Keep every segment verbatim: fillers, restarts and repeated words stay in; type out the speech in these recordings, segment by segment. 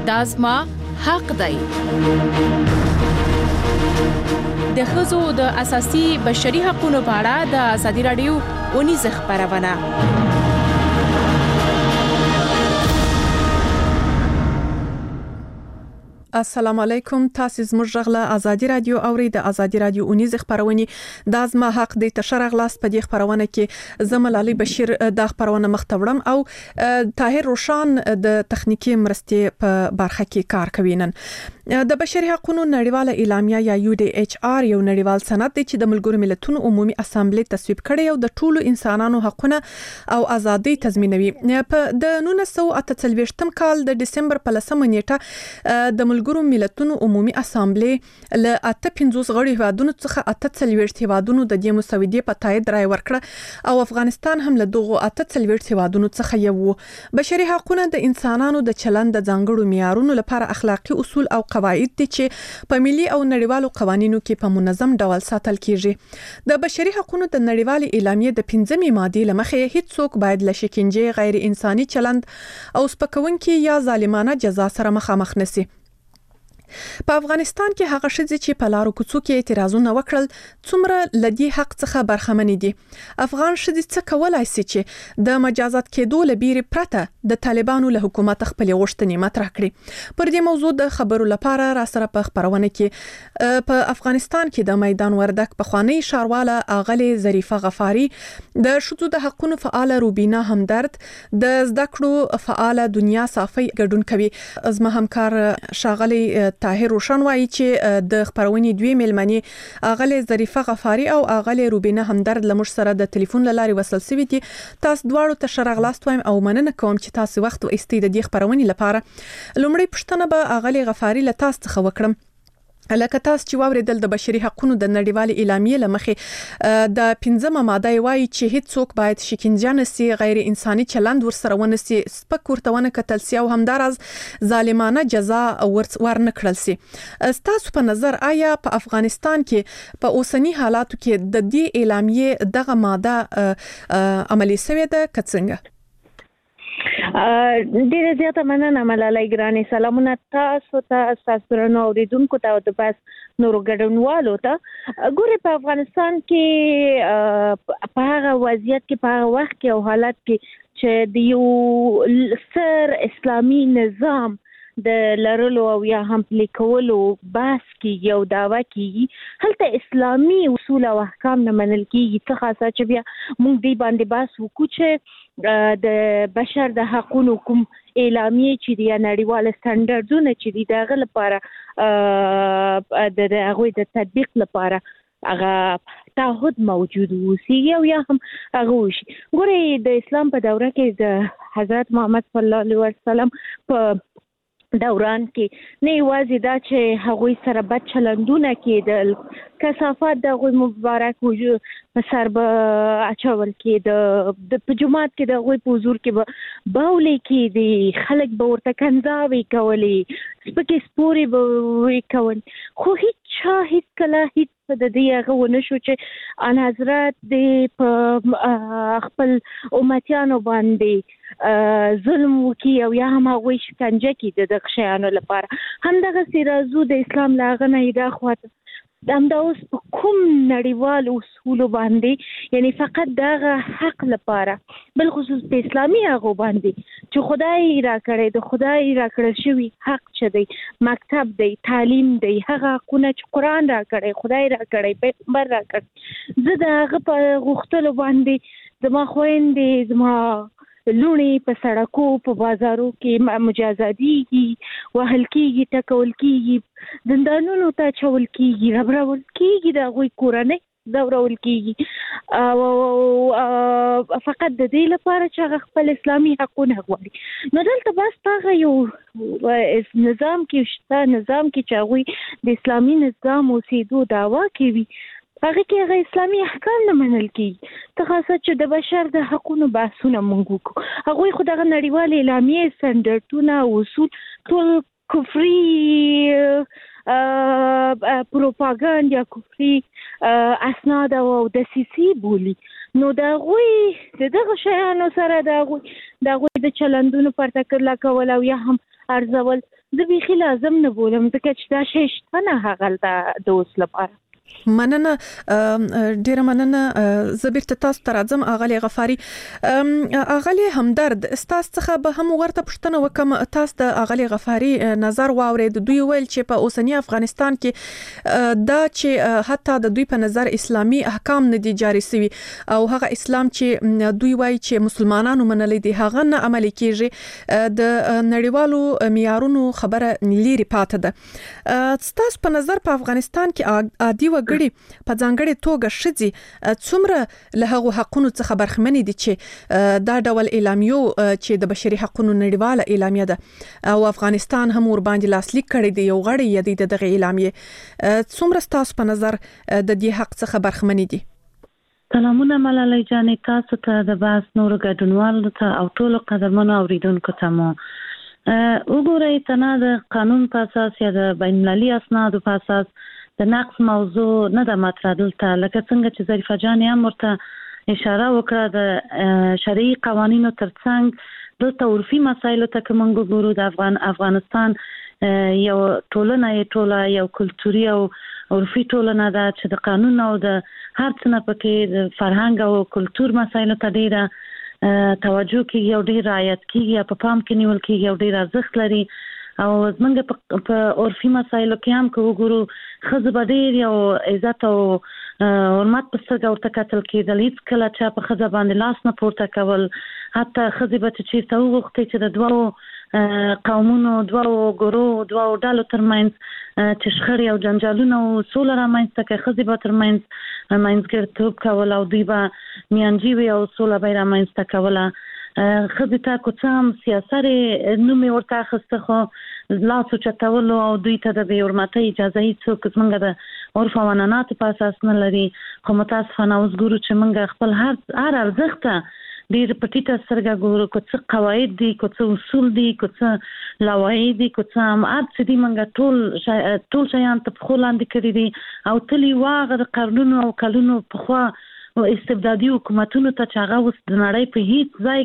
دا زما حق دی. د ښځو د اساسي بشري حقوقو په اړه د ازادي راډیو اونیزه خبرونه. السلام علیکم. تاسو زموږ غږ له ازادي رادیو اوري. د ازادي رادیو اونیزه خبرونه د ازما حق د تشرغ لاس په دې خبرونه کې زمل علي بشیر د خبرونه مختوړم او طاهر روشان د تخنیکی مرستې په برخه کې کار کوي. نن د بشري حقوقو نړیواله اعلامیه یا یو ډي ایچ آر یو نړیوال سند دی چې د ملګرو ملتونو عمومي اسامبلې تصویب کړي او د ټولو انسانانو حقوقونه او ازادي تضمینوي. په د نولس سوه اته څلوېښتم کال د دسمبر په لسمه نیټه د ملګرو ملتونو عمومي اسامبلې له اته پنځوس غړي هیوادونو څخه اته څلوېښت هیوادونو د دې مسودې په تایید رائے ورکړه او افغانستان هم له دغه اته څلوېښت هیوادونو څخه یو. بشري حقوقونه د انسانانو د چلند د ځانګړو معیارونو لپاره اخلاقی اصول او قواعد دي چې په ملي او نړیوالو قوانینو کې په منظم ډول ساتل کیږي. د بشري حقوقو د نړیوالې اعلامیې د پنځمې ماده لمخې هیڅ څوک باید له شکنجې، غیر انساني چلند او سپکونکي یا ظالمانه جزا سره مخامخ نشي. په افغانستان کې هغه شذې چې په لارو کوڅو کې اعتراضونه وکړل څومره لدی حق څخه برخمن دي. افغان شذې څه کولای شي چې د مجازات کېدو لپاره پرته د طالبانو له حکومت خپل غوښتنې مطرح کړي. پر دې موضوع د خبرو لپاره را سره په خبرونه کې په افغانستان کې د میدان وردک پخوانی شارواله اغلی ظریفه غفاری، د شذو د حقوقو فعال روبینا همدرد، د زده کړو فعال دنیا صافی ګډون کوي. زما همکار شاغلی طاهر روشان وایي چې د خبرونې دوی ملمنې اغلی ظریفه غفاری او اغلی روبینا همدرد لمر سره د ټلیفون لاري وصل شوي دي. تاسو دواړو ته شرغ لاست وایم او مننه کوم چې تاسو وخت او استید د خبرونې لپاره. لومړی پښتنه به اغلی غفاری له تاسو څخه وکړم. لکه تاسو چې واوریدل د بشري حقوقو د نړیوالې اعلامیې لمخې د پنځمه ماده وایي چې هیڅ څوک باید شکنجه نشي، غیر انساني چلند ورسره ونشي، سپک ورته ونه کتل سي او همدارز ظالمانه جزا ورنه کړل سي. تاسو په نظر آیا په افغانستان کې په اوسنی حالاتو کې د دې اعلامیې دغه ماده عملي شوې ده که څنګه؟ ډیره زیاته مننه ملالۍ ګرانې. سلامونه تاسو ته، تاسو رانو اوریدونکو ته او د بس نورو ګډونوالو ته. ګورې په افغانستان کې په هغه وضعیت کې په هغه وخت کې او حالت کې چې د یو ستر اسلامي نظام د لرلو او یا هم پلي کولو بحث کیږي او دعوه کیږي، هلته اسلامي اصول او احکام نه منل کیږي. څه خاصه چې بیا موږ دې باندې بحث وکړو چې د بشر د حقوقو کوم اعلامیې چې دی نړیوال سټانډرډونه چې دی دغه لپاره د هغوی د تطبیق لپاره هغه تعهد موجود وسی او یا هم هغه وشي. ګورې د اسلام په دوره کې د حضرت محمد صلی الله علیه وسلم په دوران کې نه یوازې دا چې هغوی سره بد چلندونه کېدل، کثافات د هغوی مبارک وجود په سر به اچول کېده، د په جومات کې د هغوی په حضور کې به بولې کېدې، خلک به ورته کنځاوې کولې، سپکې سپورې به ویې کول، خو هیڅ چا هیڅ کله هیڅ د دې هغه ونه شو چې ان حضرت د په خپل امتیانو باندې ظلم وکي او یا هم هغوی شکنجه کړي د دغه شیانو لپاره. همدغسې راځو د اسلام له هغه نه دا خواته همدا اوس په کوم نړیوال اصولو باندې یعنی فقط دغه حق لپاره بالخصوص په اسلامي هغو باندې چې خدای را کړی د خدای را کړل شوي حق چې دی مکتب دی، تعلیم دی، هغه حقونه چې قرآن را کړی، خدای را کړی، پیغمبر را کړی، زه د هغه په غوښتلو باندې زما خویندې زما لونی په سړکو په بازارو کې مجازاتيږي، وهل کېږي، ټکول کېږي، زندانونو ته چول کېږي، ربرول کېږي، د هغوی کورنۍ ځورول کېږي او فقط د دې لپاره چې هغه خپل اسلامي حقونه غواړي. نو دلته بس هغه یو نظام کې شته، نظام کې چې هغوی د اسلامي نظام اوسېدو دعوا کوي، هغه کې هغه اسلامي احکام نه منل کېږي. څه خاصه چې د بشر د حقونو بحثونه موږ وکړو، هغوی خو دغه نړیوالې اعلامیې سټانډرډونه او اصول ټول کفري پروپاګاندا یا کفري اسناد او دسیسې بولي. نو د هغوی د دغه شیانو سره د هغوی د هغوی د چلندونو پرتکله کول او یا هم ارزول زه به لازم نه بولم ځکه چې دا شی شته نه هغه د اوس لپاره. مننه ډیره مننه. زبیرته تاسو ته راځم اغلی غفاری. اغلی همدرد تاسو څخه به هم ورته پوښتنه وکم، تاسو د اغلی غفاری نظر واورید. دوی ویل چې په اوسنی افغانستان کې دا چې حتی د دوی په نظر اسلامي احکام نه دي جاری شوي او هغه اسلام چې دوی وایي چې مسلمانانو منلي دي هغه نه عملي کیږي، د نړیوالو معیارونو خبره لري پاتې ده. تاسو په نظر په افغانستان کې عادي وګړي په ځانګړي توګه شذي څومره له هغو حقونو څخه برخمنې دي چې دا ډول اعلامیو چې د بشري حقوقو نړیواله اعلامیه ده او افغانستان هم ور باندې لاسلیک کړی دی یو غړی یدي د دغه اعلامیه، څومره تاسو په نظر د دې حق څخه برخمنې دي؟ سلامونه ملالۍ جانې، تاسو ته د باس نور ګډونوالو ته او ټولو قدرمنو اوریدونکو ته مو وګورئ تنه د قانون په اساس یا د بین المللي اسنادو په اساس د نقص موضوع نه د مطرح دلته، لکه څنګه چې ظریفه جانې هم ورته اشاره وکړه د شرعي قوانینو ترڅنګ دلته عرفي مسایلو ته که موږ وګورو د افغان افغانستان یو ټولنه یې ټوله یو کلتوري او عرفي ټولنه ده چې د قانون او د هر څه نه پکې د فرهنګ او کلتور مسایلو ته ډیره توجه کیږي او ډیر رعایت کیږي، په پام کې نیول کیږي او ډیر ارزښت لري. او زمونږ په عرفي مسایلو کې هم که وګورو ښځه به ډېر یو عزت او حرمت په سترګه ورته کتل کېدل، هېڅ کله چا په ښځه باندې لاس نه پورته کول. حتی ښځې به چې چېرته وغوښتې چې د دوو قومونو دوو ګروو دوو ډلو ترمنځ چې شخړې او جنجالونه او سوله رامنځته کړي، ښځې به ترمنځ منځګړیتوب کول او دوی به میانجي وي او سوله به یې رامنځته کوله. ښځې ته که څه هم سیاسرې نوم یې ورته اخیسته خو لاس اوچتولو او دوی ته د بې حرمتۍ اجازه هېڅوک زموږ د عرف او عنعناتو په اساس نه لري. خو متاسفانه اوس ګورو چې موږ خپل هر هر ارزښت ته ډېر په ټیټه سترګه ګورو، که څه قواعد دي، که څه اصول دي، که څه لوایح دي، که څه هم هر څه دي، موږ ټول ټول شیان ته پښو لاندې کړي دي او تل یې واغه د قرنونو او کلونو پخوا استبدادي حکومتونو ته چې هغه اوس د نړۍ په هیڅ ځای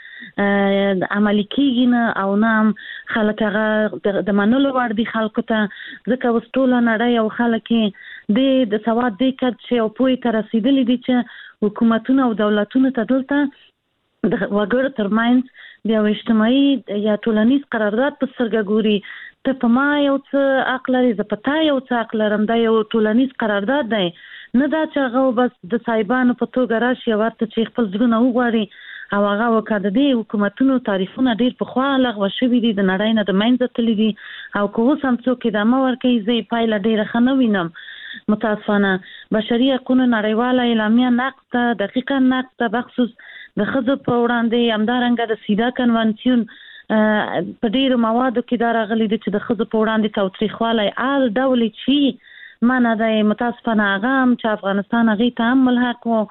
کې عملي کېږي نه او نه هم خلک هغه د منلو وړ دي خلکو ته، ځکه اوس ټوله نړۍ او خلک یې د سواد دې کړ چې او پوهې ته رسېدلي دي چې حکومتونه او دولتونو ته دلته د وګړو ترمنځ د یو اجتماعي یا ټولنیز قرارداد په سترګه ګوري. ته په ما یو څه حق لري، زه په تا یو څه حق لرم، دا یو ټولنیز قرارداد دی، نه دا چې هغه بس د صاحبانو په توګه راشي او ورته چې خپل زړونه وغواړي او هغه وکړه. د دې حکومتونو تعریفونه ډېر پخوا لغوه شوي دي، د نړۍ نه د منځه تللي دي او که اوس هم څوک ادامه ورکوي زه یې پایله ډېره ښه نه وینم. متاسفانه بشري حقونو نړیواله اعلامیه نقض ده، دقیقا نقض ده، بخصوص د ښځو په وړاندې. همدارنګه د سیدا کنوانسیون په ډېرو موادو کې دا راغلي دي چې د ښځو په وړاندې تاوتریخوالی هر ډول چې منع دی. متاسفانه هغه هم چې افغانستان هغې ته هم ملحق و،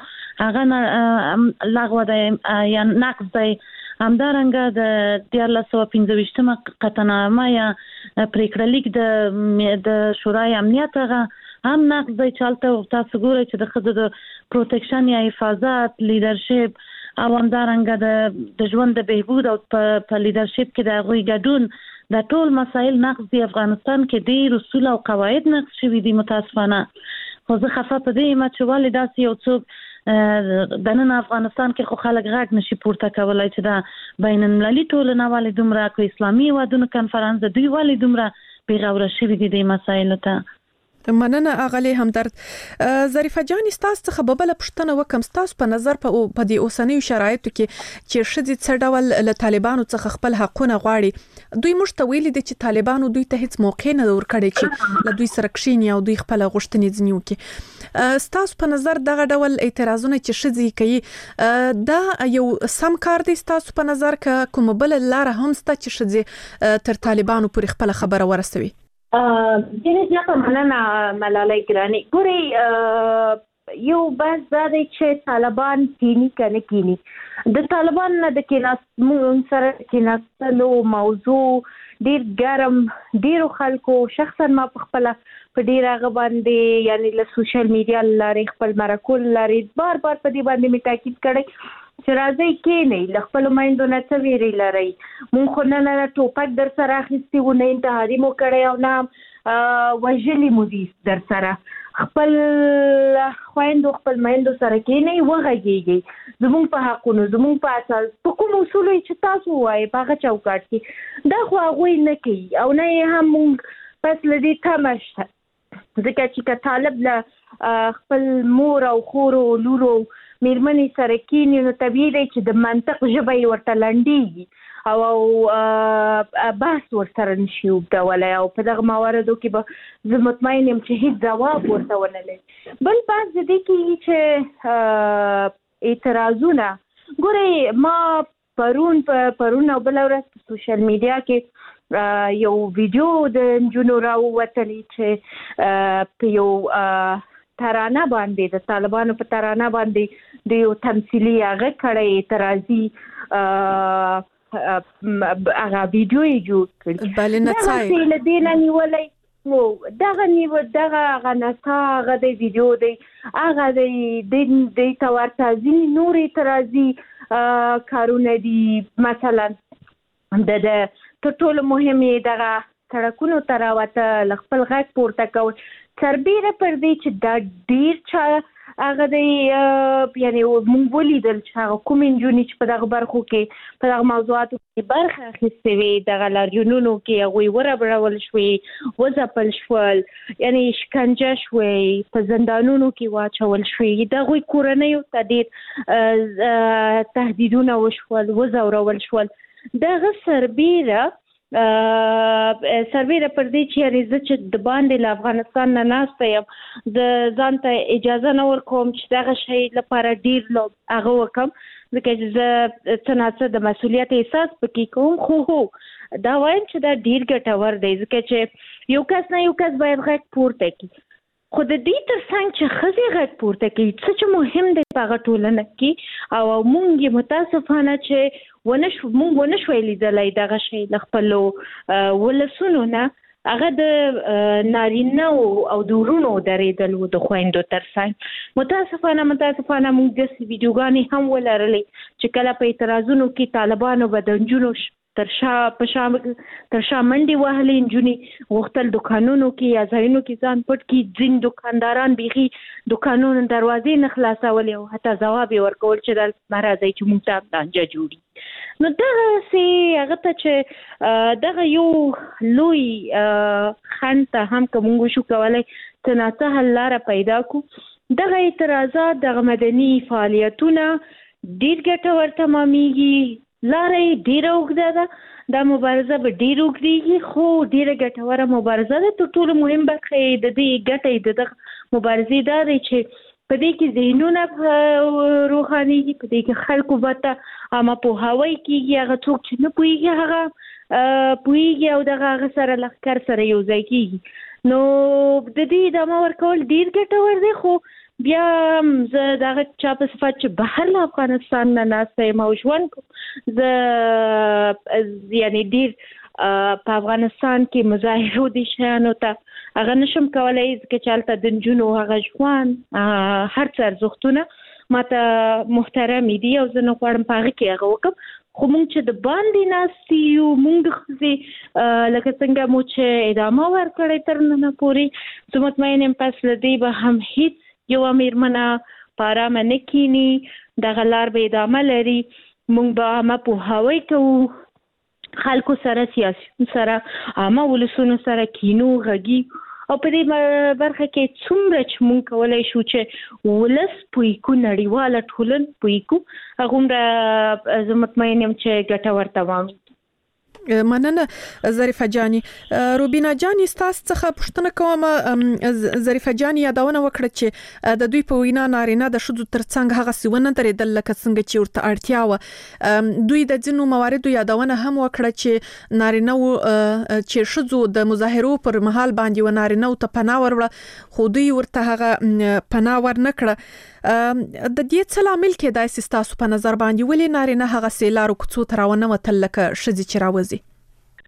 هغه لغوه دی یا نقض دی. همدارنګه د دیارلس سوه پنځه ویشتمه قطعنامه یا پرېکړه لیک د شورای امنیت هغه هم نقض دی چې هلته تاسو ګورئ چې د ښځو د پروتکشن یا حفاظت، لیدرشپ او همدارنګه د ژوند د بهبود او په لیدرشپ کې د هغوی ګډون، دا ټول مسایل نقض دي. افغانستان کې ډېر اصول او قواعد نقض شوي دي متاسفانه. خو زه خفه په دې یم چې ولې داسې یو څوک د نن افغانستان کې خو خلک غږ نشي پورته کولی چې دا بین المللي ټولنه ولې دومره، که اسلامي هېوادونو کنفرانس د دوی ولې دومره بېغوره شوي دي دې مسایلو ته. مننه اغلی همدرد. ظریفه جانې ستاسو څخه به بله پوښتنه وکم، ستاسو په نظر په دې اوسنیو شرایطو کې چې ښځې څه ډول له طالبانو څخه خپل حقونه غواړي، دوی موږ ته ویلي دي چې طالبانو دوی ته هیڅ موقع نه ورکړې چې له دوی سره کښېني او دوی خپله غوښتنې ځنې وکړي. ستاسو په نظر دغه ډول اعتراضونه چې ښځې کوي دا یو سم کار دی ستاسو په نظر، که کومه بله لاره هم شته چې ښځې تر طالبانو پورې خپله خبره ورسوي؟ ډېره زیاته مننه ملالۍ ګرانې. ګورئ یو بحث دا دی چې طالبان کینی که نه کینی. د طالبان نه د کیناستمون سره کیناستلو موضوع ډېر ګرم، ډېرو خلکو شخصا ما په خپله په ډېر هغه باندې یعنې له سوشل میډیا له لارې خپل مرکو له لارې بار بار په دې باندې مې تاکید کړی چې راځي کې نه ل خپل مایندو نه څه ویری لري مونږ خو نه نه ټوپک در سره اخیستي و نه انتحاري مو کړی او نه وژلي مو دي در سره خپل خويندو خپل مایندو سره کې نه وغږیږي زموږ په حقونو زموږ په اساس په کوم اصول چې تاسو وایي په هغه چوکاټ کې دا خو هغه نه کوي او نه هم مونږ پس لدی تمشته ځکه چې طالب له خپل مور او خور او لورو میرمنې سره کینی نو طبیعي دی چې د منطق ژبه یې ورته لنډیږي او او بحث ورسره نشي وکولای او په دغه مواردو کې به زه مطمئن یم چې هیڅ ځواب ورته ونه لري. بل بحث د دې کې چې اعتراضونه ګورئ ما پرون پرون او بل ورځ په سوشل میډیا کې یو ویډیو د نجونو راووتلی چې په یو ترانه باندې د طالبانو په ترانه باندې د یو تمثيلي هغه کړی اعتراضي هغه ویډیو یې جوړ کړ بل نه ځای دا له دې نه نیولای وو دغه نیو دغه هغه نسا هغه د ویډیو دی هغه د د تورته ځینې نور اعتراضي کارونه دي مثلا د د ټول مهمه دغه سړکونو تراوته خپل غږ پورته کول سربیره پر دې چې دا ډیر چا هغه د یعنی مونږ ولیدل چې هغه کوم انجونی چې په دغه برخو کې په دغه موضوعاتو کې برخه اخیستې وي دغه لارجنونو کې هغه وربړول شوي وځپل شول یعنی شکنجه شوي په زندانونو کې واچول شوي دغه کورنۍ ته ډیر تهدیدونه وشول وزورول شول دغه سربیره سربیره پر دې چې ریزه چې د باندې له افغانستان نه ناسته یم د ځان ته اجازه نه ورکوم چې دغه شی لپاره ډیر لو هغه وکم ځکه چې زه څه نه څه د مسؤلیت احساس پکې کوم خو هو دا وایم چې دا ډیر ګټور دی ځکه چې یو کس نه یو کس باید غږ پورته کړي خو د دې ترڅنګ چې ښځې غږ پورته کوي څه چې مهم دی په هغه ټولنه کې او موږ یې متاسفانه چې ونه شو موږ ونه شوی لیدلی دغه شی له خپلو ولسونو نه هغه د نارینه او د ورونو درېدل و د خویندو ترڅنګ متاسفانه متاسفانه موږ داسې ویډیوګانې هم ولرلې چې کله په اعتراضونو کې طالبانو به د نجونو تر شا په شا تر شا منډي وهلې نجونې غوښتل دکانونو کې یا ځایونو کې ځان پټ کې ځین دکانداران بيخي دکانونو دروازې نه خلاصولې او حتی ځواب یې ورکول چې د مرزي چې موږ ته دانجه جوړي نو دغه سي هغه ته چې دغه یو لوی خنته هم کوم شو کولای چې ناته حل لار پیدا کو دغه اعتراضات دغه مدني فعالیتونه ډیر ګټور تمامېږي لارې ډیره اوږده ده دا مبارزه به ډیره اوږدېږي خو ډیره ګټوره مبارزه ده تر ټولو مهم برخه د دې ګټې د دغه مبارزې دا دی چې په دې کې ذهنونه روښانېږي په دې کې خلکو به ته عامه پوهاوی کېږي هغه څوک چې نه پوهېږي هغه پوهېږي او دغه هغه سره لښکر سره یو ځای کېږي نو د دې ادامه ورکول ډیر ګټور دی خو بیا زه دغه چا په صفت چې بهر له افغانستان نه ناسته یم او ژوند کوم زه یعنی ډیر په افغانستان کې مظاهرو دي شیانو ته هغه نشم کولی ځکه چې هلته د نجونو هغه ژوند هر څه ارزښتونه ماته محترمې دي او زه نه غواړم په هغه کې هغه وکړم خو موږ چې د باندې ناستې یو موږ ښځې لکه څنګه مو چې ادامه ورکړی تر ننه پورې زه مطمئن یم پس له دې به هم هیڅ یو میرمنه په ارامه نه کینی دغه لار به ادامه لري موږ به عامه پوهاوی کوو خلکو سره سیاسیون سره عامه ولسونو سره کینو غږی او په دې برخه کې څومره چې موږ کولای شو چې ولس پوی کو نړیواله ټولنه پوی کو هغه زه مطمئن یم چې ګټور تمام مننه ظریفه جانی روبینا جانی تاسو څخه پوښتنه کوم ظریفه جانی یادونه وکړه چې د دوی په وینا نارینه د شذو ترڅنګ هغه سیونه درېدل لکه څنګه چې ورته اړتیا و دوی د ځینو مواردو یادونه هم وکړه چې نارینه چې شذو د مظاهرو پر مهال باندې و نارینه ته پناه وروړه خو دوی ورته هغه پناه ورنکړه د دې څه لامل کېدای سي تاسو په نظر باندې ولې نارینه هغه سیلارو کوڅو تراونه وتل لکه شذې چې راوځي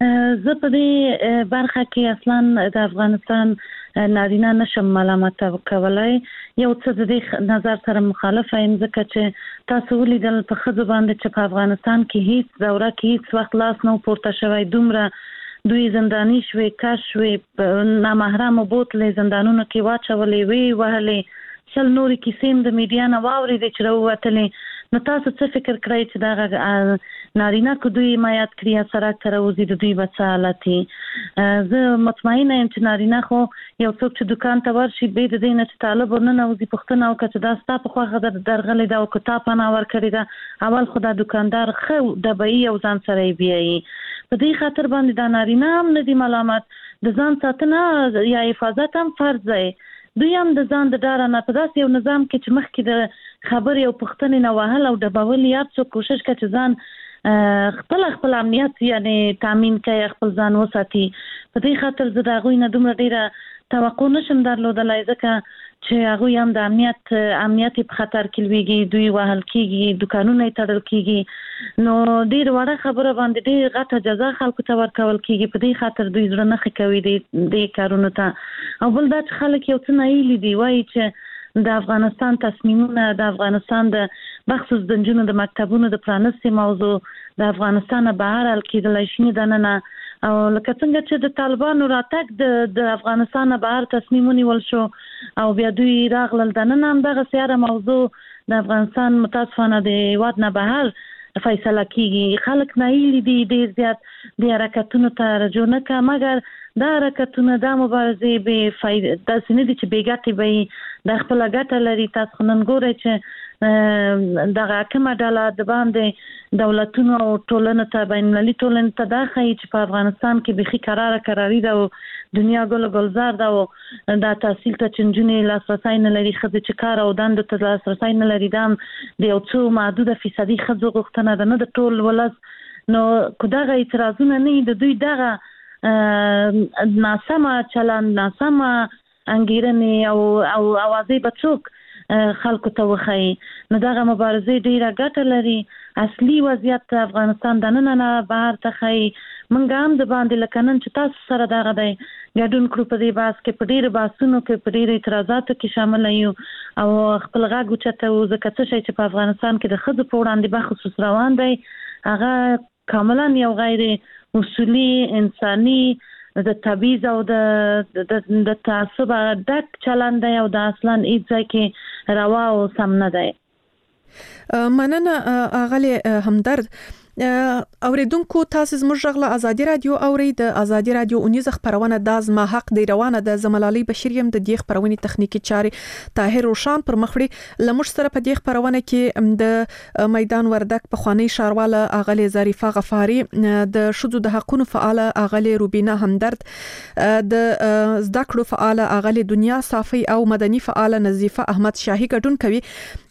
زه په دې برخه کې اصلا د افغانستان نارینه نشم ملامت کولای. یو څه د دې نظر سره مخالف یم ځکه چې تاسو ولیدل په ښځو باندې چې په افغانستان کې هیڅ دوره کې هیڅ وخت لاس نه پورته شوی، دومره دوی زندانی شوي، کش شوي، نامحرمو بوتلې زندانونو کې واچولې وی وهلې، شل نورې کیسې د میډیا نه واورېدې چې راووتلې. نو تاسو څه فکر کړئ چې دغه نارینه که دوی مایات کړي یا سړک ته راوځي د دوی به څه حالت وي؟ زه مطمئنه یم چې نارینه خو یو څوک چې دکان ته ورشي بې د دې نه چې طالب ورننوځي پوښتنه وکړه چې دا ستا په خوښه درغلې ده او که تا پناه ورکړې ده، اول خو دا دوکاندار ښه ډبهیي او ځان سره یې بیایي. په دې خاطر باندې دا نارینه هم نه دي ملامت، د ځان ساتنه یا حفاظت هم فرض دی. دوی هم د ځان د ډاره نه په داسې یو نظام کې چې مخکې د خبرې او پوښتنې نه وهل او ډبول، یا څوک کوشش کوي چې ځان خپل خپل امنیت یعنی تامین کوي، خپل ځان وساتي. په دې خاطر زه د هغوی نه دومره ډېره توقع نشم درلودلی ځکه چې هغوی هم د امنیت امنیت په خطر کې لویږي، دوی وهل کېږي، دوکانونه یې تړل کېږي. نو ډېر وړه خبره باندې ډېر غټه جزا خلکو ته ورکول کېږي. په دې خاطر دوی زړه نه ښه کوي دې کارونو ته. او بل دا چې خلک یو څه نایلي دي، وایي چې د افغانستان تصمیمونه، د افغانستان د بخصوص د نجونو د مکتبونو د پرانستې موضوع د افغانستان نه بهر حل کېدلی شي نه دننه، او لکه څنګه چې د طالبانو راتګ د د افغانستان نه بهر تصمیم ونیول شو او بیا دوی راغلل دننه، همدغسې هره موضوع د افغانستان متاسفانه د هېواد نه بهر فیصله کېږي. خلک نایلي دي، ډېر زیات دې حرکتونو ته رجوع نه کوه، مګر دا حرکتونه دا مبارزې بې فایدې داسې نه دي چې بې ګټې به یي، دا خپله ګټه لري. تاسو خو نن ګورئ چې دغه کومه ډله د باندې دولتونو او ټولنو ته بین المللي ټولنې ته دا ښیي چې په افغانستان کې بیخي قراره قراري ده او دنیا ګل ګلزار ده، او دا تحصیل ته چې نجونې لاسرسی نه لري، ښځې چې کار او دندو ته لاسرسی نه لري، دا هم د یو څو محدوده فیصدي ښځو غوښتنه ده، نه د ټول ولس. نو که دغه اعتراضونه نه وي، د دوی دغه ناسمه چلند، ناسمه انګیرنې او او اوازې به څوک خلکو ته وښیي؟ نو دغه مبارزې ډېره ګټه لري. اصلي وضعیت افغانستان دننه نه بهر ته ښیي. موږ هم د باندې لکه نن چې تاسو سره دغه دی ګډون کړو په دې بحث کې، په ډېرو بحثونو کې، په ډېرو اعتراضاتو کې شامله یو او خپل غږ اوچتوو، ځکه څه شی چې په افغانستان کې د ښځو په وړاندې بخصوص روان دی هغه کاملا یو غیر اصولي، انساني، د تبعیض او د د تعصب ډک چلند دی او د اصلا هیڅ ځای کې روا او سم نه دی. مننه اغلی همدرد. اوریدونکو تاسو زموږ غږ له ازادي رادیو اوري. د ازادي رادیو اونیزه خبرونه د زما حق دی روانه د زملالي بشیر يم د دې خبرونې تخنیکی چاري طاهر روشان پر مخړي لمش سره په دې خبرونه کې د میدان وردک په خوانی شارواله اغلی ظریفه غفاری، د شذو د حقونو فعال اغلی روبینا همدرد، د زده کړو فعال اغلی دنیا صافي او مدني فعال نظیفه احمد شاهي ګډون کوي.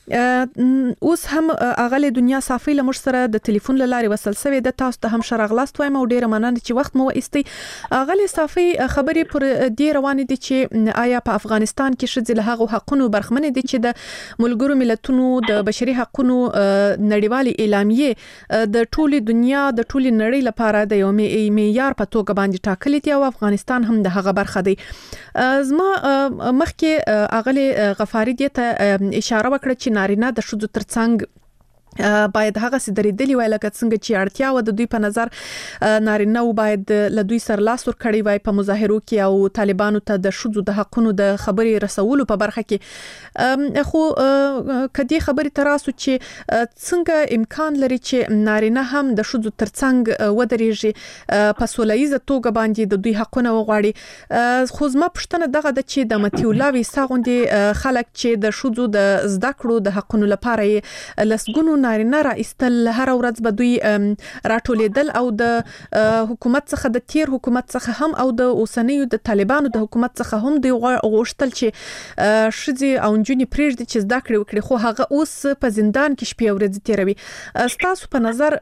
اوس هم اغلی دنیا صافي لمر سره د ټلیفون لارې وصل سوي د تاسو ته هم شراغلاست وایم او ډیره مننه چې وخت مو ایستي. اغلی صافي خبرې پر دې روان دي چې آیا په افغانستان کې شذ له هغه حقونو برخمن دي چې د ملګرو ملتونو د بشري حقونو نړیوالي اعلامیه د ټولي دنیا د ټولي نړۍ لپاره د یو معیار په توګه باندې ټاکلي دي او افغانستان هم د هغه برخه دی. زما مخکې اغلی غفاری دې ته اشاره وکړه چې نارینه د شذو ترڅنګ باید هغه سي درېدلی وای لکه څنګه چې اړتیا و د دوی په نظر نارینه و باید له دوی سره لاس ور کړی وای په مظاهرو کې او طالبانو ته د شذو د حقونو د خبري رسولو په برخه کې. خو کدي خبري تراسو چې څنګه امکان لري چې نارینه هم د شذو ترڅنګ ودرېږي په سولهیزه توګه باندې د دوی حقونه وغواړي. خو زما پښتنه دغه د چې د متیولاوي ساغوندي خلک چې د شذو د زده کړو د حقونو لپاره لسګونو نارینه را استل هر ورځ به دوی راټولیدل او د حکومت څخه د تیر حکومت څخه هم او د اوسنیو د طالبانو د حکومت څخه هم دوی غوښتل چې شذي او نجونې پرېږدي چې زده کړې وکړي، خو هغه اوس په زندان کې شپې ورځې تیروي. ستاسو په نظر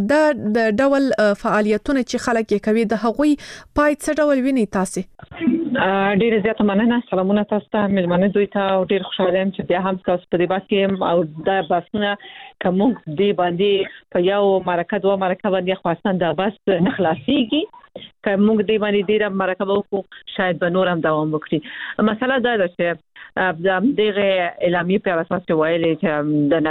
د ډول فعالیتونه چې خلک یې کوي د هغوی پای څه ډول ویني تاسو؟ ډیر زیات مننه. سلامونه تاسو ته، مېلمانه دوی ته، او ډیر خوشاله یم چې بیا هم تاسو په دې بحث کې او دا بحثونه کوم دې باندې په یو مرکه دوه مرکه باندې خاصن دا بحث نه خلاصيږي. کوم دې باندې ډیر مرکه وکړو شاید به نور هم دوام وکړي. مسله دا ده چې د دغه اعلامیې په اساس ویلي چې د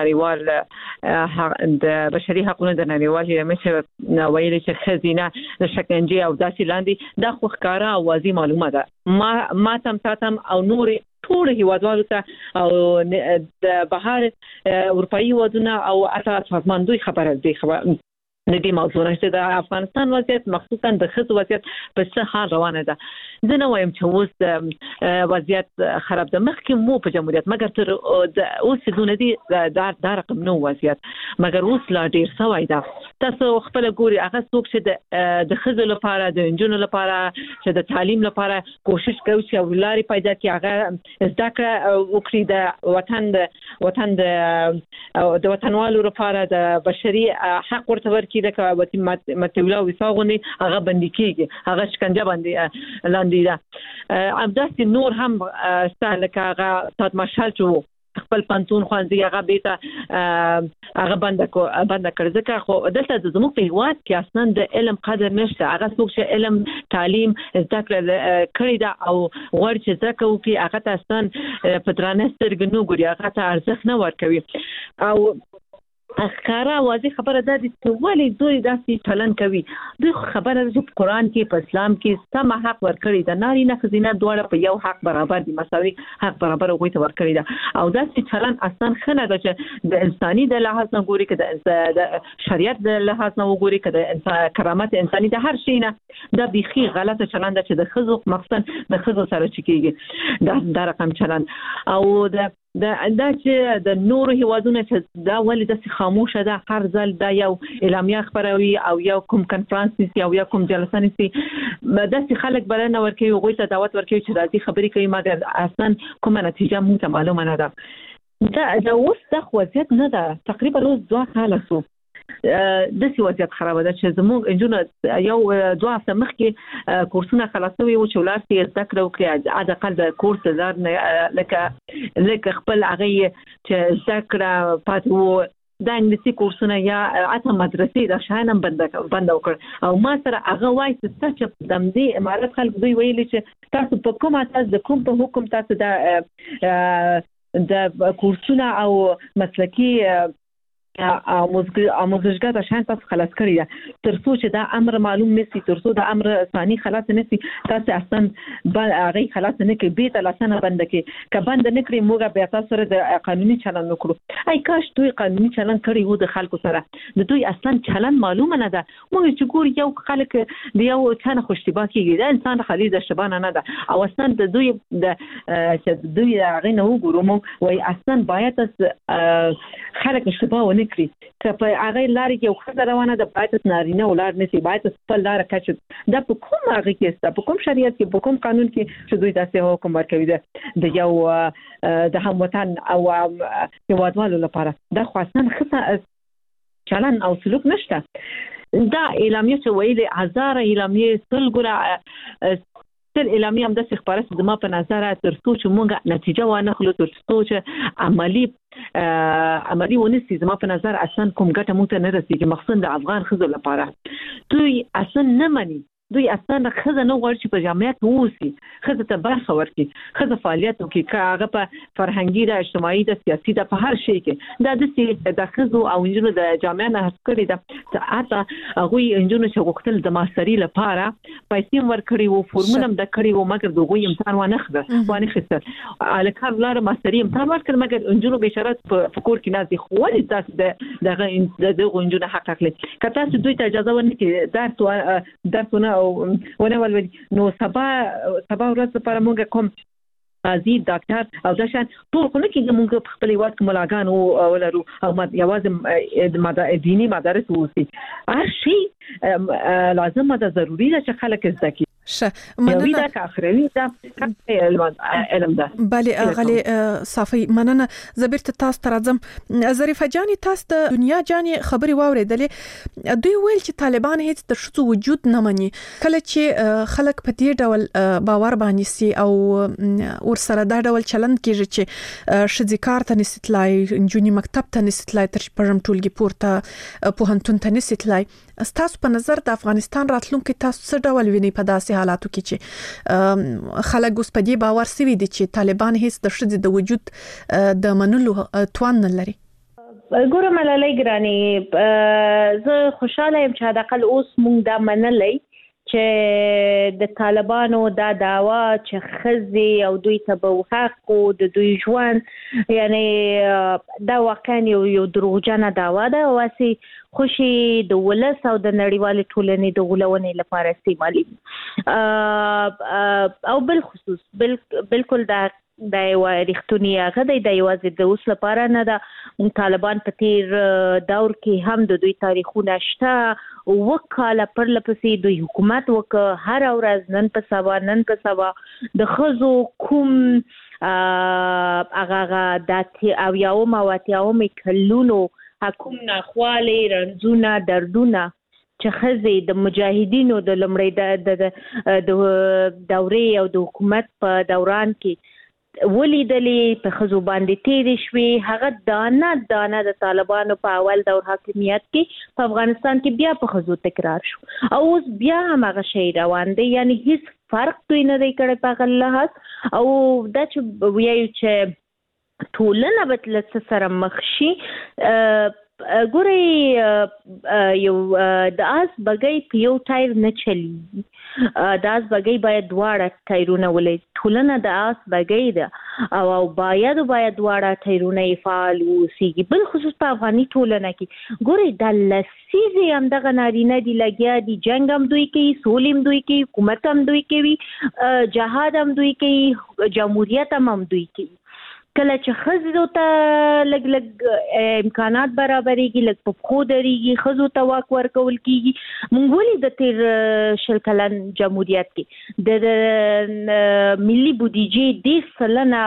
نړیوال د بشري حقوقو د نړیوال اعلامیې ویلي چې خزینه د شکنجه او داسې لاندې د خو ښکارا او واضح معلومه ده. ما ما تم تاسو او نور ټول هیوادوالو ته او د بهر اروپאי ودونه او اته سازماندوی خبره دی خبر د دې موضوع راځي د افغانستان وضعیت مخصوصا د خزو وضعیت په څه حال روانه ده. زه نه وایم چې اوس وضعیت خراب ده، مخکې مو په جمهوریت مګر تر اوس دونه دي دا د رقم نو وضعیت مګر اوس لا ډیر سوای ده. تاسو خپل ګوري هغه څوک چې د خزو لپاره د انجونو لپاره چې د تعلیم لپاره کوشش کوي چې ولاري پیدا کړي هغه زده کړه وکړي د وطن د وطن د د وطنوالو لپاره د بشري حق ورته ورکړي لکه وتی متولا وساغونی هغه بندي کیږي، هغه شکنجه باندې لاندې ده. ابداسي نور هم سهل کاغه تات مشال چو خپل پانتون خوانځي هغه بیت هغه بند کو بند کړ ځکه خو دلته د زموږ په هیواد کې اصلا د علم قدر نشته. هغه څوک چې علم تعلیم زده کړی دا او غوړ چې زده کوي هغه تاسو په درانه سترګې نو ګوري، هغه ته ارزښت نه ورکوي. او اخکارا واضح خبره ده چې ولی دوی داسې چلن کوي. دوی خبره ده چې قرآن کې په اسلام کې سم حق ورکړي ده، ناري نه خزینه دواړه په یو حق برابر دي، مساوي حق برابر وګړي ته ورکړي ده. او داسې چلن اصلا خنه ده چې د انساني د لحاظ نه ګوري که د شریعت د لحاظ نه وګوري که د کرامت انساني د هر شي نه دا بيخي غلطه چلن ده چې د خزو مخصوصا د خزو سره چکیږي دا دا رقم چلن. او د دا دا چې د نورو هیوادونو چې دا ولې د خاموشه ده هر ځل دا یو اعلامیه خبروي او یو کوم کنفرانس او یو کوم جلسه نسی داسې خلک بلنه ورکوي هغوی ته دعوت ورکوي چې راځي خبرې کوي مګر اصلا کومه نتیجه موږ ته معلومه نه ده. دا دا اوس د وضعیت نه ده، تقریبا اوس دوه کاله شو د سی وضعیت خراب ده چې زموږ انجونو یو دوه هفته مخکې کورسونه خلاصوي او چې ولارتي زده کړو کې عاد اقل د کورس زار لکه لکه خپل هغه چې زده کړه پاتو د انګلیسي کورسونه یا اته مدرسې د شاینم بند بند وکړ. او ما سره هغه وایي چې چې د دې امارات خلک دوی ویلي چې تاسو په کومه تاسو د کوم په حکم تاسو د د کورسونه او مسلکی اموزګه د شان تاسو خلاص کړی ده. ترڅو چې دا امر معلوم نشي، ترڅو دا امر ثاني خلاص نشي، تاسو اصلا هغه خلاص نه کې به تلاسنه بند کې ک بند نه کړی موږ بیا تاسو سره د قانوني چلن وکړو. اي کاش دوی قانوني چلن کړی وو د خلکو سره، د دوی اصلا چلن معلومه نه ده. موږ چې ګور یو خلک دی یو څنګه خوشتبا کیږي، دا انسان خالي د شبانه نه ده. او اصلا د دوی د چې دوی هغه نه وګورو موږ وای اصلا باید خلک شبا ونه کړی که په هغه لارې کې یو ښځه روانه ده باید نارینه ولار نشي، باید خپل لاره کچ دا په کوم هغه کې ستا په کوم شریعت کې په کوم قانون کې چې دوی داسې حکم ورکوي ده د یو د هموطن او هیوادوالو لپاره دا خو اصلا ښه چلن او سلوک نشته. دا اعلامیه چې ویلې هزاره اعلامیه سلګره تر اعلامیه هم داسې خبره چې زما په نظر تر څو چې موږ نتیجه وانه خلو تر څو چې عملی عملی ونسي زما په نظر اصلا کوم ګټه مو ته نه رسیږي، مخصوصا د افغان ښځو لپاره. دوی اصلا نه مني، دوی اصلا ښځه نه غواړي چې په جامعه کې اوسي، ښځه ته برخه ورکړي، ښځه فعالیت وکړي، که هغه په فرهنګي ده، اجتماعي ده، سیاسي ده، په هر شي کې. دا داسې د ښځو او نجونو د جامعه نه حذف کړې ده. حتی هغوی نجونو چې غوښتل د ماستري لپاره پیسې هم ورکړي وو، فورمونه هم ډک کړي وو، مګر د هغوی امتحان وانه خیستل. هلکان لاړه ماستري امتحان ورکړل، مګر نجونو بېچاره په کور کې ناست دي. خو ولې داسې د دغو نجونو حق اخلي؟ که تاسو دوی ته اجازه ورنکړئ درس درس ونه او ونه ولولي نو سبا سبا ورځ لپاره موږ کوم قاضي ډاکټر او دا شان ټول خو نه کېږي موږ په خپل هېواد کې ملاګان ولرو او یوازې دیني مدارس واوسي. هر شي لازمه ده، ضروري ده چې خلک زده کړي. شه مننه دا کاخري دا علم ده بله غلي صافي مننه زبیر تاسو ترځم ظریفه جاني تاسو د دنیا جاني خبري واوریدلې دوی ویل چې طالبان هیڅ د شذو وجود نه مني کله چې خلک په دې ډول باور باندې سي او ور سره دا ډول چلند کیږي چې شذي کار ته نستلای جونی مکتب ته نستلای تر پرم ټولګي پورته پوهنتون ته نستلای تاسو په نظر د افغانستان راتلونکي تاسو څه ډول ویني په داسې حالاتو کې چې خلک اوس په دې باور سوي دي چې طالبان هیڅ د شذي د وجود د منلو توان نه لري؟ ګورم ملالۍ ګراني زه خوشاله یم چې حداقل اوس مونږ دا منلای چې د طالبانو دا داوا چې خزي او دوی ته به حق او د دوی ژوند یعنی دا واقعا یو یو دروغجنه داوا ده واسي خوشي د ولس او د نړیوال ټولنې د غولونې لپاره استعمالي او بل خصوص بالکل دا د یو ریښتونی هغه د یوازې د اوس لپاره نه ده طالبان په تیر دور کې هم د دوی تاریخونه شته وکاله پر لپسې دوی حکومت وک هر ورځ نن په سبا نن په سبا د خزو کوم هغه د او یو مواتیاوم کلونو حکوم ناخواله رنځونه دردونه چې خزي د مجاهدینو د لمړی د دورې او د حکومت په دوران کې ولیدلې په خزو باندې تیرې شوې هغه دانه دانه د طالبانو په اول دور حاکمیت کې په افغانستان کې بیا په خزو تکرار شو او اوس بیا هم هغه شی روان دی یعنی هیڅ فرق دوی نه دی کړی په غلط او دا چې وایي چې ټولنه به له سره مخ شي ګوري یو د آس بګۍ په یو ټایر نه چلی د آس بګۍ باید دواړه ټایرونه ولې ټولنه د آس بګۍ ده او باید باید دواړه ټایرونه فعال وسیږي بل خصوص په افغاني ټولنه کې ګوري د لسیزې هم دغه نارینه دي لګیا دي جنگ هم دوی کوي سولې هم دوی کوي حکومت هم دوی کوي جهاد هم دوی کوي جمهوریت هم هم دوی کوي کله چې خزو ته لګ لګ امکانات برابرېږي لګ په خو درېږي خزو ته واک ورکول کیږي مونږ ولې د تیر شل کلن جمهوریت کې د ملي بودیجې د سلنه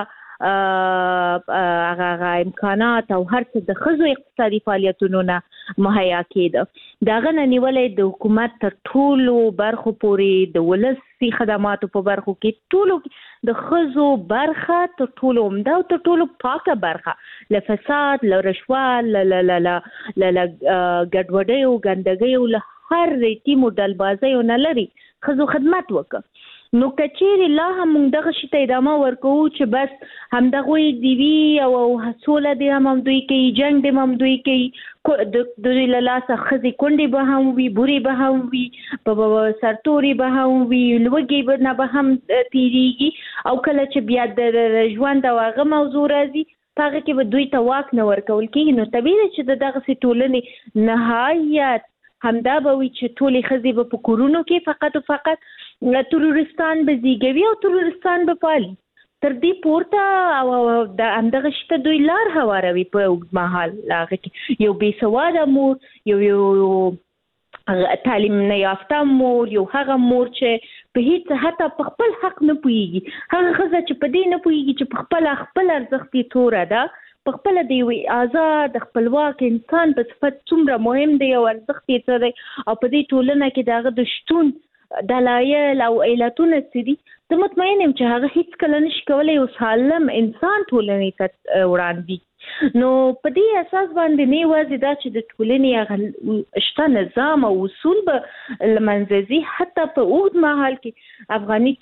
هغه امکانات او هر څه د خزو اقتصادي فعالیتونو نه مهیا کېده داغه نیولې د حکومت تر ټولو برخو پورې د ولسي خدماتو په برخو کې ټولو د خزو برخه تر ټولو عمده او تر ټولو پاکه برخه له فساد له رشوت له له له له ګډوډۍ او ګندګۍ او له هر ریتي موډل بازي نه لري خزو خدمت وکړه نو کچېری لا هم موږ دغه شی ته ادامه ورکوو چې بس هم دغه دی وی او حصول دي هم دوی کوي جنگ دي هم دوی کوي د دوی له لاسه خزي کونډي به هم وي بوري به هم وي په سرتوري به هم وي لوګي به نه به هم تیریږي او کله چې بیا د ژوند او هغه موضوع راځي هغه کې به دوی ته واک نه ورکول کیږي نو طبیعي چې دغه سي ټولنې نهایت همدا به وي چې ټولې خزي به په کورونو کې فقط او فقط ترورستان به زیږوي او ترورستان به پالي تر دې پورته او د همدغه شته دوی لار هواروي په اوږد مهال هغه کې یو بې سواده مور یو یو تعلیم نه یافته مور یو هغه مور چې په هیڅ حتی په خپل حق نه پوهیږي هغه ښځه چې په دې نه پوهیږي چې په خپل خپل ارزښت یې توره ده په خپل د یو آزاد خپلواک انسان په صفت څومره مهم دی او ارزښت یې څه دی او په دې ټولنه کې دغه د شتون دلایل او علتونه څه دي زه مطمئن یم چې هغه هیڅ کله نشي کولی یو سالم انسان ټولنې ته وړاندې نو په دې اساس باندې نه یوازې دا چې د ټولنې هغه شته نظام او اصول به له منځه ځي حتی په اوږد مهال کې افغاني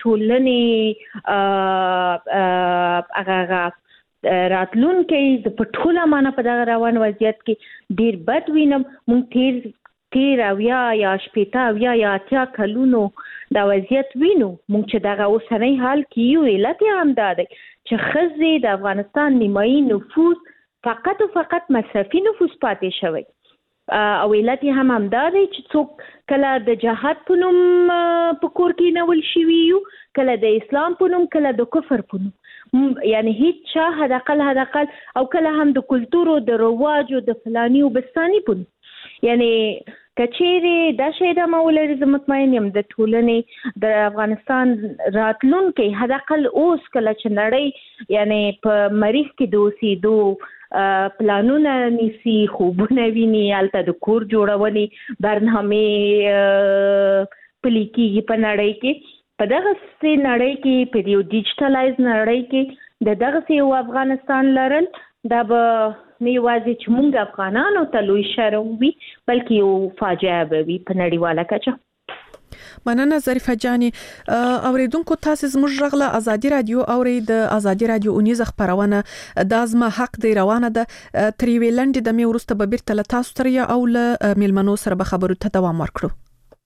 ټولنې هغه راتلونکي د په ټوله معنی په دغه روان وضعیت کې ډیر بد وینم مونږ تیر تیر او یا یا شپېته او یا یا اتیا کلونو دا وضعیت وینو مونږ چې دغه اوسنی حال کې یو علت یې هم دا دی چې ښځې د افغانستان نیمایي نفوس فقط او فقط مصرفي نفوس پاتې شوی او علت یې هم همدا دی چې څوک کله د جهاد په نوم په کور کې نول شوي یو کله د اسلام په نوم کله د کفر په نوم یعنی هیڅ چا حداقل حداقل او کله هم د کلتور او د رواج او د فلاني او بستاني په نوم یعنی کچېری د شی د مولري ز مطمئن يم د ټولنې د افغانستان راتلونکي هداقل اوس کله چې نړۍ یعنی په مریخ کې دوسی دو پلانونه نيسي خوبونه ویني الته د کور جوړونې برنامه پلیکي په نړۍ کې په دغه سي نړۍ کې په یو ډیجیټلایز نړۍ کې د دغه سي افغانستان لرل دا به نه یوازې چې موږ افغانانو ته لوی شرم وي بلکې یو فاجعه به وي په نړیواله کچه. مننه ظریفه جاني. اوریدونکو تاسو زموږ غږ له ازادي رادیو اوري د ازادي رادیو اونیز خبرونه د ازما حق دی روانه ده تر وی لنډ د می ورسته به بیرته له تاسو تر او له میلمنو سره به خبرو ته دوام ورکړو.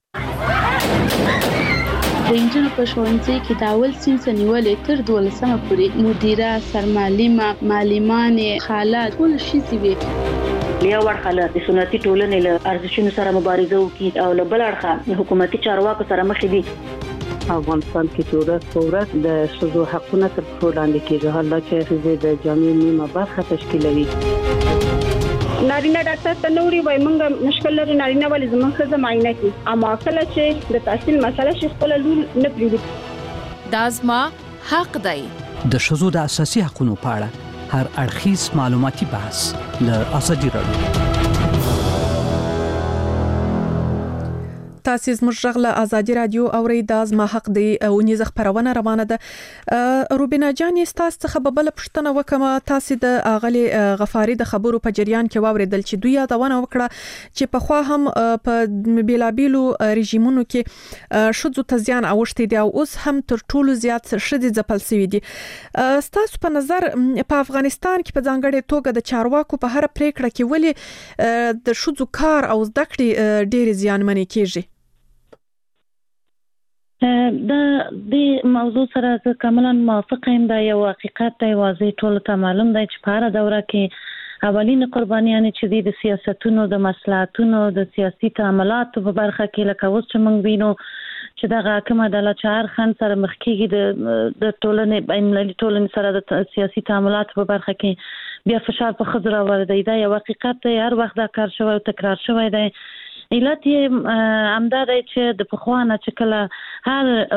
د انجنونو په ښوونځي کې د اول صنف نیولې تر دولسمه پورې مدیره، سرمعلمه، معلمانې، خالات ټول شي وي. لیا ورخاله د سنتي ټولنې له ارزښتونو سره مبارزه وکړي او له بل اړخه حکومتي چارواکو سره مخ دي. افغانستان کې چې ورځ په ورځ د ښځو حقونه تر پښو لاندې کېږي، حالا چې ښځې د جامعې نیمه برخه تشکیلوي. نارینه ډاکټر ته نوري وای مونږ مشکل لري نارینه ولې زموږ ښځه معاینه کوي اما کله چې د تحصیل مسله شي خپل لور نه پریږدي. دازما حق دی. د ښځو د اساسي حقوقو په اړه هر اړخیز معلوماتي بحث له ازادي رادیو. تاسو زموږ غږ له ازادي رادیو اوري د ازما حق دی اونیز خبرونه روانه ده. روبینا جاني تاسو څخه به بل پښتنه وکم تاسو د اغلی غفاری د خبرو په جریان کې واوریدل چې دوی یادونه وکړه چې په خوا هم په بیلابیلو رژیمونو کې شذو تزیان اوشتي دي او اوس هم تر ټولو زیات شدي ځپل شوی دي. تاسو په نظر په افغانستان کې په ځانګړي توګه د چارواکو په هر پریکړه کې ولې د شذو کار او زده کړې ډېر زیانمنې کیږي؟ د دې موضوع سره زه کاملا موافقه یم. دا یو حقیقت دی واضح ټول ته معلوم دی چې په هر دوره کې اولین قربانیان چې د سیاستونو د مصلحتونو د سیاسي تعاملاتو په برخه کې لکه اوس چې موږ وینو چې دغه حکومت د لچار خان سره مخ کېږي د د ټولنې بین المللي ټولنې سره د سیاسي تعاملاتو په برخه کې بیا فشار په خضر راوړی دی. دا یو حقیقت دی، هر وخت دا کار شوی او تکرار شوی دی. علت یې همدا دی چې د پخوانه چې کله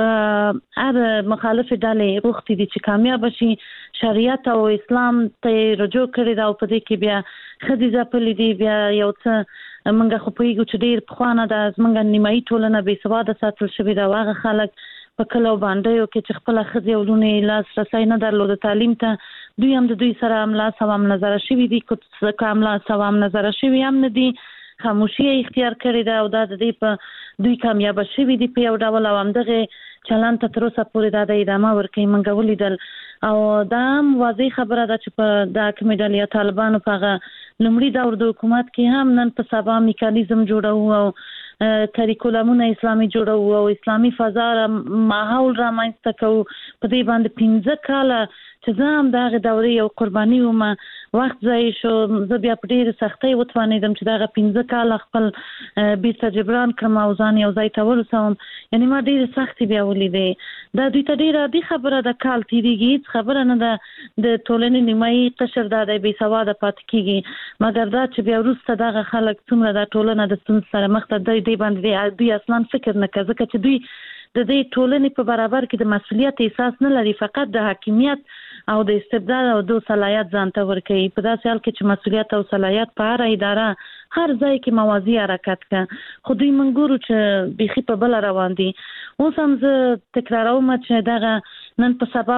هر هر مخالف ډلې وختي دي چې کامیاب شي شریعت او اسلام ته رجوع کړی دا او په دې کې بیا خدي ځپلې دي. بیا یو څه منګه خو پویګو چې ډیر پخوانه د زمنګ نیمایي ټولنه بې سواده ساتل شوی دا واغه خلک په کلو باندې یو کې چې خپل خدي ولونه لاس رسای نه درلود تعلیم ته دوی هم د دوی سره املا سوام نظر شوی دي کو کاملا سوام نظر شوی هم نه دي خاموشي اختیار کړی دا او دا د دې په دوی کامیاب شوی دي په یو ډول او هم دغه چلان ته تر اوسه پورې دا د ادامه ورکوي. منګه ولیدل او دا واضح خبره ده چې په د کمیډالیا طالبانو په لومړي دور د حکومت کې هم نن په سبا میکانیزم جوړو او کریکولمونه اسلامي جوړو او اسلامي فضا ماحول را مینځته کوو. په دې باندې پنځه کاله چې زه هم دغه دورې یو قرباني وم وخت ځای شو زه بیا په ډېرې سختۍ وتوانېدم چې دغه پنځه کاله خپل بیرته جبران کړم او ځان یو ځای ته ورسوم. یعنې ما ډېرې سختې بیا ولیدې. دا دوی ته ډېره عادي خبره ده کال تېرېږي هېڅ خبره نه ده د ټولنې نیمایي قشر دا دی بې سواده پاتې کېږي مګر دا چې بیا وروسته دغه خلک څومره دا ټولنه د ستونزو سره مخ ته دی دې باندې دوی اصلا فکر نه کوي ځکه چې دوی د دې ټولنې په برابر کې د مسؤلیت احساس نه لري فقط د حاکمیت او د استبداد او د صلاحیت ځان ته ورکوي. په داسې حال کې چې مسؤلیت او صلاحیت په هر اداره هر ځای کې موازی حرکت کوي خو دوی منګورو چې بيخي په بل روان دي. اوس هم زه تکراروم چې دغه نن په سبا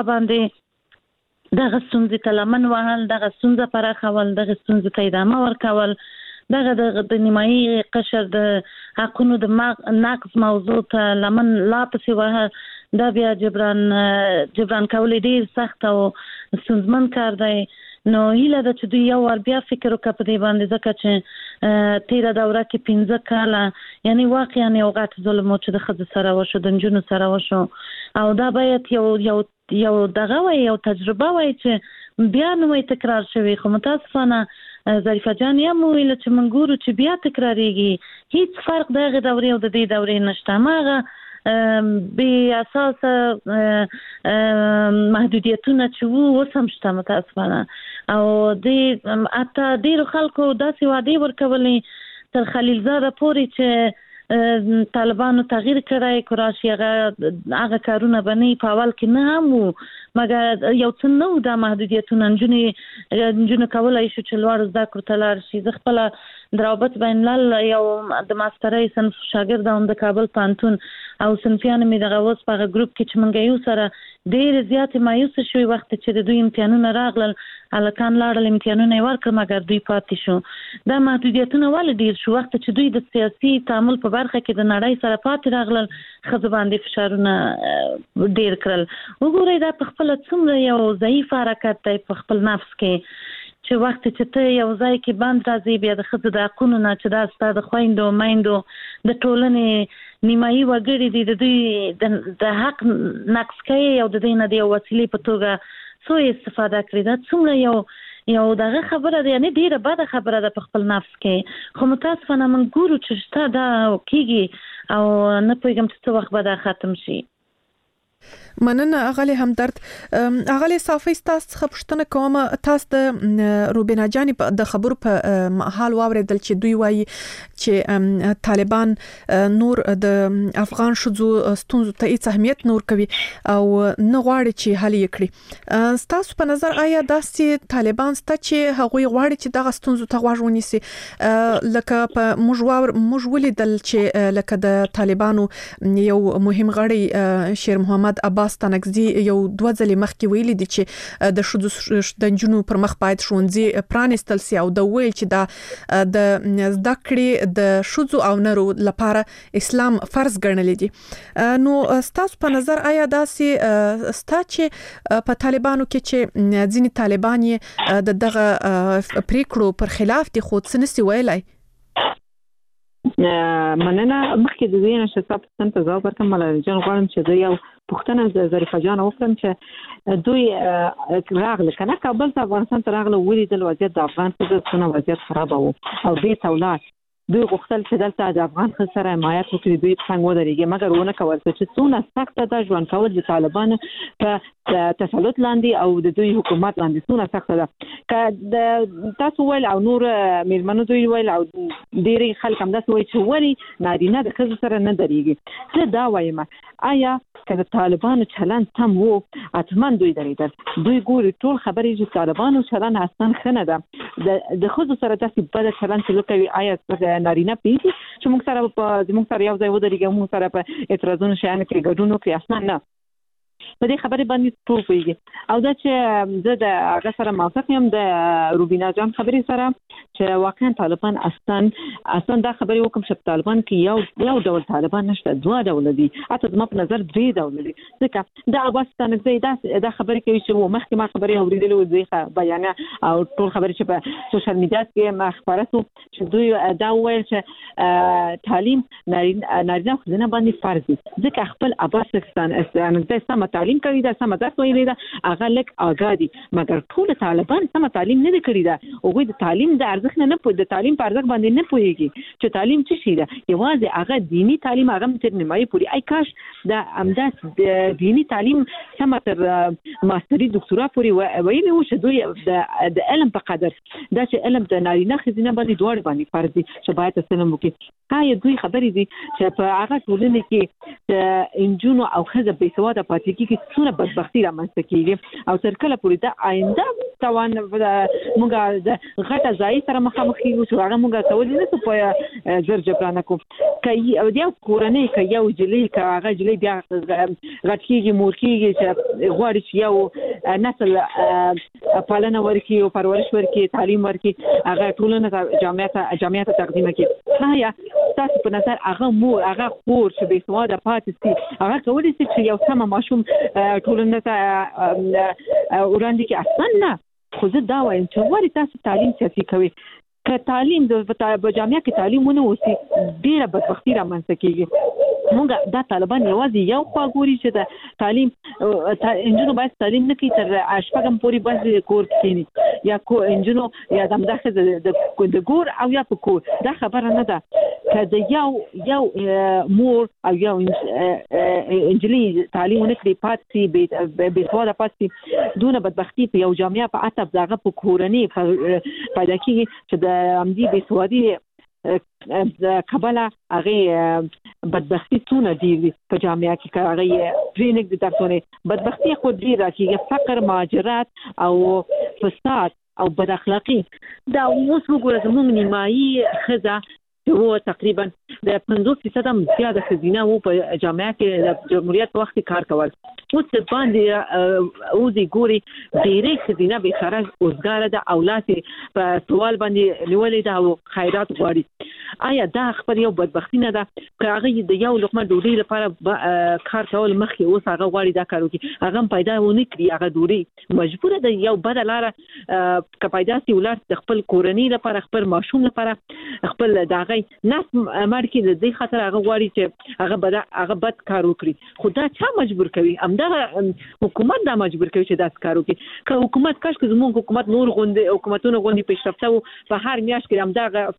باندې دغه ستونزې ته لمن وهل دغه ستونزه پراخول دغه ستونزې ته ادامه ورکول دغه د نیمایي قشر د حقونو د نقض موضوع ته لمن لا پسې وهل دا بیا جبران جبران کول ډیر سخت او ستونزمن کار دی. نو هیله ده چې دوی یو ور بیا فکر وکړي په دې باندې ځکه چې تیره دوره کې پنځه کاله یعنی واقعا یو غټ ظلم چې د ښځو سره وشو د نجونو سره وشو او دا باید یو یو یو دغه وای یو تجربه وای چې بیا نو تکرار شوی. خو متاسفانه ظریفه جان یم ویل چې منګورو چې بیا تکراریږي هیڅ فرق دغه دورې او د دې دورې نشته. ماغه به اساس محدودیتونه چې وو وسم شته متاسفانه او د اته ډیر خلکو داسې وعده ورکولې تر خلیلزاد پورې چې طالبانو تغییر کړی کراشي هغه هغه کارونه بنې په اول کې نه هم وو مګر یو څه نو د محدودیتونو نجونې نجونې کولای شو چې لوړ زده کړو ته لاړ شي. زه خپله د رابط بین الملل یو د ماسترۍ صنف شاګرد وم د کابل پوهنتون او صنفیان مې دغه اوس په هغه ګروپ کې چې موږ یو سره ډېرې زیاتې مایوسه شوې وخت چې د دوی امتحانونه راغلل هلکان لاړل امتحانونه یې ورکړل مګر دوی پاتې شو. دا محدودیتونه ولې ډېر شو وخت چې دوی د سیاسي تعامل په برخه کې د نړۍ سره پاتې راغلل ښځو باندې فشارونه ډېر کړل. وګورئ دا په خپله څومره یو ضعیف حرکت دی په خپل نفس کې چې وخت چې ته یو ځای کې بند راځي بیا د ښځو د حقونو نه چې دا ستا د خویندو میندو د ټولنې نیمایي وګړي دي د دوی د حق نقص کوي او د دوی نه د یو وسیلې په توګه څو استفاده کړي. دا څومره یو یو دغه خبره ده یعنی ډیره بده خبره ده په خپل نفس کې خو متاسفانه موږ ګورو چې شته دا کیږي او نه پوهیږم چې څه وخت به دا ختم شي. مننه اغلی همدرد. اغلی صافی تاسو څخه پوښتنه کوم تاسو د روبینا جانې د خبرو په حال واوریدل چې دوی وایي چې طالبان نور د افغان شذو ستونزو ته هیڅ اهمیت نور کوي او نه غواړي چې حل یې کړي. تاسو په نظر آیا داسې طالبان ستا چې هغوی غواړي چې دغه ستونزو ته غوږ ونیسي لکه په موږ موږ ولیدل چې لکه د طالبانو یو مهم غړی شیر محمد عباس تنگزی یو دوه ځلې مخکې ویلي دي چې د شذو د نجونو پر مخ باید ښوونځي پرانیستل سي او د ویل چې دا د زده کړې د شذو او نرو لپاره اسلام فرض ګڼل دي. نو ستاسو په نظر آیا داسې ستا چې په طالبانو کې چې ځینې طالبان یې د دغه پریکړو پر خلاف دي خو څه نسي ویلای؟ مننه مخکې د دې نه شته پوښتنه ته ځواب ورکړم. ملالۍ جان غواړم چې زه یو پوښتنه د ظریفه جان وکړم چې دوی راغله کنه کابل ته افغانستان ته راغله ولیدل وضعیت د افغان څخه وضعیت خراب وو او دې تولات دوی غوښتل چې دلته د افغان خلک سره حمایت وکړي دوی څنګه ودرېږي مګر ونه کول چې څونه سخته ده ژوند کول د طالبانو په تسلط لاندې او د دوی حکومت لاندې څونه سخته ده. که تاسو ویل او نور میرمنو دوی ویل او ډېری خلک هم داسې وایي چې ولې نارینه د ښځو سره نه درېږي. زه دا وایم آیا که د طالبانو چلند سم وو حتما دوی درېدل. دوی ګوري ټول خبرې چې طالبانو چلند اصلا ښه نه ده د ښځو سره داسې بده چلند چې کوي آیا نارینه پیږي چې موږ سره په موږ سره یو ځای ودرېږي موږ سره په اعتراضونو شیانو کې ګډون وکړي اصلا نه په دې خبرې باندې ټول پوهیږي. او دا چې زه د هغه سره موافق یم د روبینا جان خبرې سره چې واقعا طالبان اصلا اصلا دا خبرې وکم چې طالبان کې یو یو ډول طالبان نشته دوه ډول دي حتی زما په نظر درې ډول دي. ځکه دا عباس تنگزی دا دا خبرې کوي چې مخکې ما خبرې اورېدلې وې دوی بیان او ټول خبرې چې په سوشل میډیا کې ما خبرته چې دوی دا وایي چې تعلیم نارینه خو نه باندې فرض دي. ځکه خپل عباس تنگزی سم تعلیم کوي دا سم درس ویلی دا هغه لک آگادي مګر ټول طالبان سم تعلیم نه کړی دا او د تعلیم د ارزښت نه پوه د تعلیم په ارزښت باندې نه پوهیږي چې تعلیم څه شي دا یوازې هغه دینی تعلیم هغه تر نیمایي پوری ای کاش دا امداس د دینی تعلیم سم تر ماستری دکتورا پوری ویلی و چې دوی د علم په قدر دا چې علم د نارینه خزینه باندې دوړ باندې فرض دي چې باید تسلیم وکړي. هاي دوی خبرې دي چې په هغه ټولنه کې د انجونو او خزه بې سواده پاتې کې څونه بدبختی رامنځته کیږي او تر کله پورې دا آینده توان موږ د غټه ځای سره مخامخ یو چې هغه موږ کولای نه شو په زر جبرانه کو کوي او د کورنۍ کې یو جلې کا هغه جلې بیا غټ کیږي مور کیږي چې غواړي چې یو نسل پالنه ورکړي او پرورش ورکړي تعلیم ورکړي هغه ټولنه جامعه جامعه تقدیم کړي. یا تاسو په نظر هغه مور هغه خور چې بې سواده پاتې سي هغه کولی شي چې یو سم ماشوم ټولنه ته وړاندې کې اصلا نه خو زه دا وایم چې واري تاسو تعلیم سیاسي کوي که تعلیم د جامعه کې تعلیم ونه وسی ډیره بدبختی رامنځته کیږي. موږ دا طالبان یوازې یو خوا ګوري چې د تعلیم انجونو باید تعلیم نه کوي تر شپږم پورې بس کور کېني یا کو انجونو یا د مداخله د ګور او یا په کور دا خبره نه ده که د یو یو مور او یو انجلي تعلیم نه کوي پاتې به سواده پاتې دونه بدبختی په یو جامعه په عتب دغه په کورنۍ پیدا کیږي چې د امدی به سوادي کبله هغه بدبختی څونه دی په جامعه کې هغه ټریننګ د تاسو بدبختی خو دی راکې فقر مهاجرت او فساد او بد اخلاقی دا اوس وګورئ زموږ نیمایي خزه هو تقریبا د پنځوس فیصد هم زیاده ښځینه وو په جامعه کې د جمهوریت په وخت کې کار کول. اوس باندې اوس ګوري ډېرې ښځینه بېکاره اوزګاره د اولاد په سوال باندې نیولې ده او خیرات غواړي. آیا دا خبر یو بدبختی نه ده که هغه د یو لقمه ډوډۍ لپاره کار کول مخکې اوس هغه غواړي دا کار وکړي هغه پیدا ونه کړي هغه ډوډۍ مجبوره ده یو بده لاره که پیدا سي ولر د خپل کورنۍ لپاره خپل ماشوم لپاره خپل دغه ناس مرکه د دې خاطر هغه غواړي چې هغه بد هغه بد کار وکړي. خو دا چا مجبور کوي؟ همدغه حکومت دا مجبور کوي چې دا کار وکړي. که حکومت کاش که زموږ حکومت نور غونډې حکومتونه غونډې پیشرفته وو په هر میاشت کې همدغه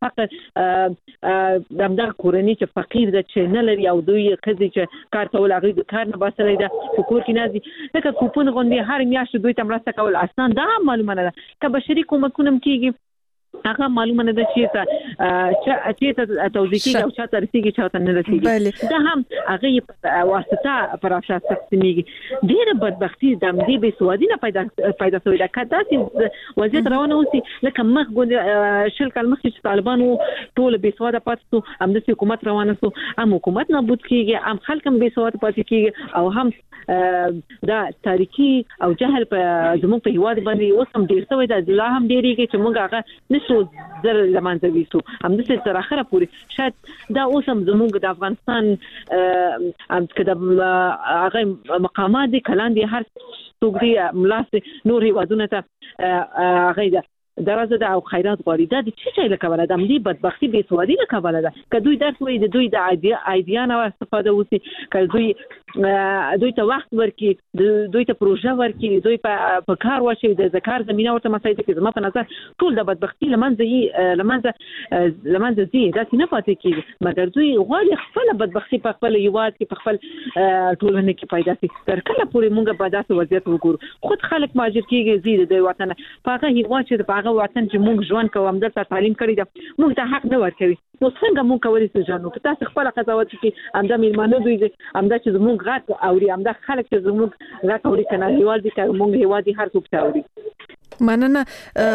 فقط همدغه کورنۍ چې فقیر ده چې نه لري او دوی ښځې چې کار کول هغوی د کار نه باسلی ده په کور کې ناست دي لکه کوپن غونډې هر میاشت دوی ته مرسته کول اسان دا هم معلومه نه ده. که بشري کومکونه هم کېږي هغه معلومه نه ده چې چې توزیع کېږي او چاته رسېږي چاته نه رسېږي. دا هم هغه واسطه پر اساس تقسیمېږي. ډېره بدبختي د همدې بېسوادي نه پیدا پیدا شوې ده. که داسې وضعیت روان اوسي لکه مخ شل کال مخکې چې طالبان وو ټول بېسواده پاتې شو همداسې حکومت روانه شو هم حکومت نابود کېږي هم خلک هم بېسواده پاتې کېږي او هم دا تاریکي او جهل په زموږ په هېواد باندې اوس هم ډېر شوی ده. لا هم ډېرېږي چې موږ هغه نشو زر لمانځه ویسو همداسې تر اخره پورې شاید دا اوس هم زموږ د افغانستان که د هغه مقامات دي کلان دي هر څوک دي ملاس نور هېوادونه ته هغه ده درازه ده او خیرات غواړي. دا د څه شی له کبله ده؟ همدې بدبختي بېسوادي له کبله ده. که دوی درس وایي د دوی د ایډیا نه استفاده وشي که دوی دوی ته وخت ورکړي دوی ته پروژه ورکړي دوی په کار واچوي د کار زمینه ورته مساعده کړي زما په نظر ټول د بدبختي له منځه له منځه له منځه ځي داسې نه پاتې کېږي مګر دوی غواړي خپله بدبختي په خپل هېواد کې په خپل ټولنه کې پیدا کړي. تر کله پورې موږ به داسې وضعیت وګورو؟ خود خلک مهاجر کېږي ځي د دوی وطن په هغه هېواد چې په هغه وطن چې موږ ژوند کوو همدلته تعلیم کړی ده موږ ته حق نه ورکوي. نو څنګه موږ کولی شو ژوند وکړو؟ تاسې خپله قضاوت وکړئ. همدا مېلمانه دوی دي همدا چې زموږ غږ اوري همدا خلک چې زموږ غږ اوري که نړیوال دي که موږ هېواد دي هر څوک چې اوري. مننه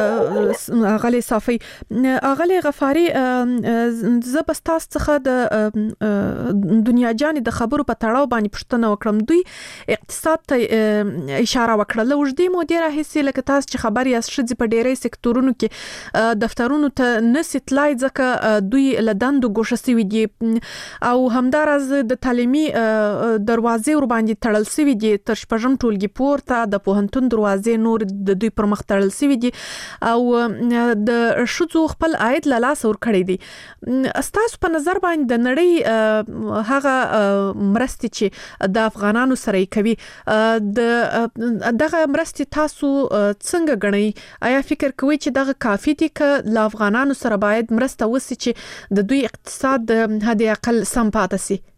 اغلی صافی. اغلی غفاری زه بس تاسو څخه د دنیا جان د خبرو په تړاو باندې پوښتنه وکړم. دوی اقتصاد ته اشاره وکړه له اوږدې مودې راهیسې لکه تاسو چې خبر یاست ښځې په ډېری سکتورونو کې دفترونو ته نسي تلای ځکه دوی له دندو ګوښه سوي دي او همداراز د تعلیمي دروازې ور باندې تړل سوي دي تر شپږم ټولګي پورته د پوهنتون دروازې نور د دوی پر مخ تړل سوي دي او د ښځو خپل عاید له لاسه ورکړی دي. ستاسو په نظر باندې د نړۍ هغه مرستې چې د افغانانو سره یې کوي د دغه مرستې تاسو څنګه ګڼئ؟ آیا فکر کوئ چې دغه کافي دي که له افغانانو سره باید مرسته وسي چې د دوی اقتصاد حد اقل سم پاتې سي؟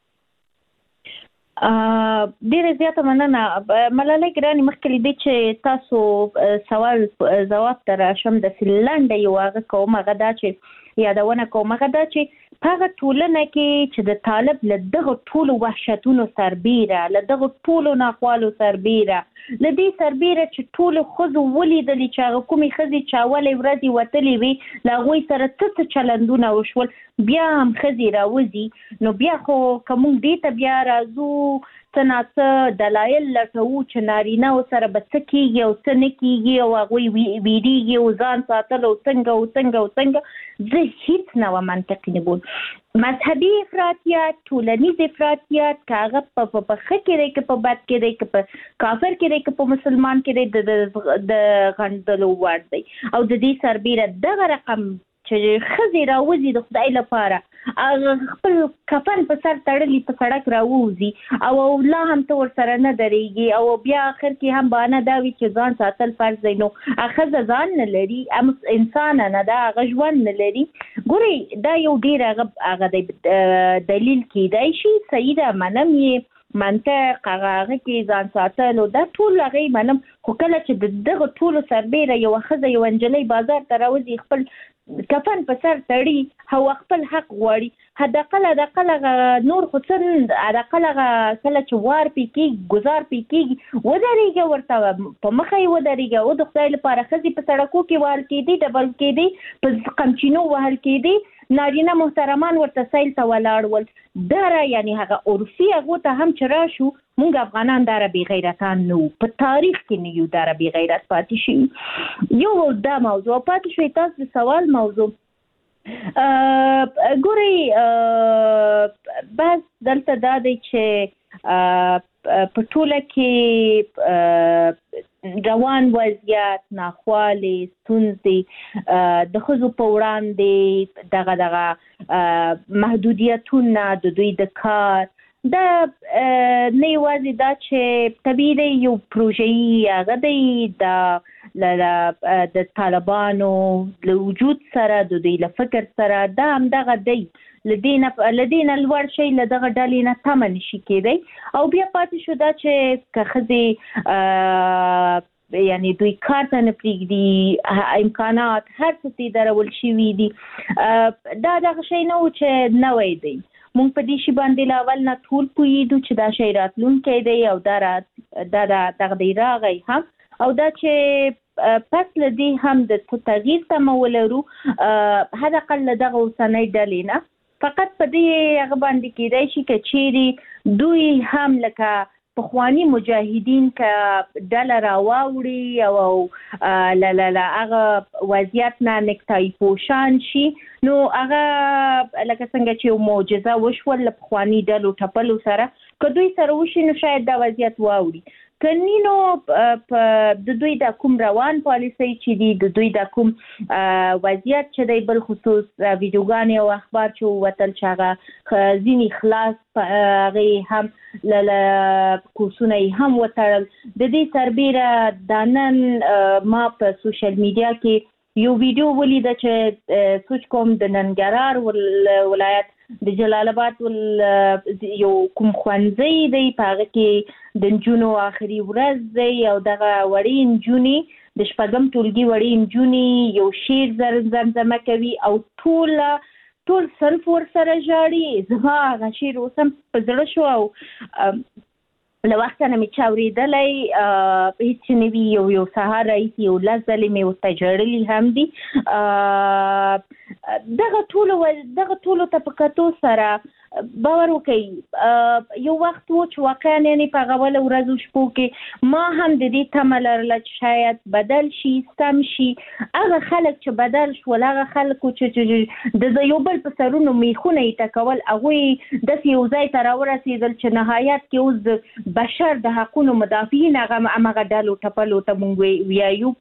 ډیره زیاته مننه ملالۍ ګرانې. مخکې لیدې چې تاسو سوال ځواب ته راشم د فنلنډ یو هغه کوم هغه دا چې یادونه کوم هغه دا چې په هغه ټولنه کې چې د طالب له دغه ټولو وحشتونو سربیره له دغه ټولو ناخوالو سربیره له دې سربیره چې ټولو ښځو ولیدلې چې هغه کومې ښځې چې اولې ورځې وتلې وي له هغوی سره څه څه چلندونه وشول بیا هم ښځې راوځي نو بیا خو که موږ دې ته بیا راځو څه ناڅه دلایل لټوو چې نارینه سره به څه کېږي او څه نه کېږي او هغوی ویریږي او ځان ساتل او څنګه او څنګه او څنګه زه هیڅ نه وم منطقي نه بول. مذهبي افراطیات ټولنیز افراطیات که هغه په ښه کې دی که په بد کې دی که په کافر کې دی که په مسلمان کې دی د غندلو وړ دی او د دې سربیره دغه رقم چې ښځې راوځي د خدای لپاره خپل کفن په سر تړلي په سړک راووځي او لا هم ته ورسره نه درېږي او بیا اخر کې هم بهانه دا وي چې ځان ساتل فرض دی. نو ښځه ځان نه لري انسان نه ده هغه ژوند نه لري. ګورئ دا یو ډېر هغه دی دلیل کېدای شي صحیح ده منم یې منطق هغه هغه کې ځان ساتل او دا ټول هغه یې منم خو کله چې د دغه ټولو سربیره یوه ښځه یوه نجلۍ بازار ته راوځي خپل کفن په سر تړي او خپل حق غواړي حداقل حداقل نور خو څه حداقل کله چې وار پې کېږي ګزار پې کېږي ودرېږه ورته په مخه یې ودرېږه او د خدای لپاره ښځې په سړکو کې وهل کېدي ډبل کېدي په قمچینو وهل کېدي نارینه محترمان ورته سیل ته ولاړ ول دا را یعنی هغه عرفي هغو ته هم چې راشو مونږ افغانان دا را بې غیرتان نه وو په تاریخ کې نه یو دا را بې غیرت پاتې شوي یو دا موضوع پاتې شوی تاسو د سوال موضوع ګورئ بس دلته دا دی چې په ټوله کې روان وضعیت ناخوالې ستونزې د ښځو په وړاندې دغه دغه محدودیتونه د دوی د کار دا نه یوازې دا چې طبیعي دی یو پروژه‌یي هغه دی د د طالبانو له وجود سره د دوی له فکر سره دا همدغه دی له دې نه لوړ شی له دغه ډلې نه تمه نشي کېدی او بیا پاتې شو دا چې که ښځې یعنی دوی کار ته نه پرېږدي امکانات هر څه ترې درول شوي دي دا دغه شی نه و چې نوی دی مونږ په دې شي باندې له اول نه ټول پوهېدو چې دا شی راتلونکی دی او دا دا دغه دی راغی هم او دا چې پس له دې هم د تغییر تمه ولرو حداقل له دغه اوسنۍ ډلې نه فقط په دې هغه باندې کېدای شي که چیرې دوی هم لکه پخواني مجاهدین که ډله راواوړي او له له هغه وضعیت نه نکتایي پوشان شي نو هغه لکه څنګه چې یو معجزه وشول له پخواني ډلو ټپلو سره که دوی سره وشي نو شاید دا وضعیت واوړي کني نو د دوی د کوم روان پالیسي چې دی د دوی د کوم وضعیت چې دی بل خصوص ویډیوګانې او اخبار چې وتل چې هغه ځینې خلاص هغې هم له کورسونه یې هم وتړل د دې سربیره دا نن ما په سوشل میډیا کې یو ویډیو ولیده چې سوچ کوم د ننګرهار ولایت د جلال آباد یو کوم ښوونځی دی په هغه کې د نجونو آخري ورځ دی او دغه وړې نجونې د شپږم ټولګي وړې نجونې یو شعر زمزمه کوي او ټول ټول صنف ورسره ژاړي زما هغه شعر اوس هم په زړه شو او له وخته نه مې چا اورېدلی هېڅ نه وي یو یو سهار راهیسې یو لس ځلې مې ورته ژړلي هم دي دغه ټولو دغه ټولو ته په کتو سره باور وکړئ یو وخت و چې واقعا یعنې په هغه اوله ورځو شپو کې ما هم د دې تمه لرله چې شاید بدل شي سم شي هغه خلک چې بدل شول هغه خلکو چې د یو بل په سرونو میخونه یې ټکول هغوی داسې یو ځای ته راورسېدل چې نهایت کې اوس د بشر د حقونو مدافعین هغه همغه ډلو ټپلو ته مونږ ویایو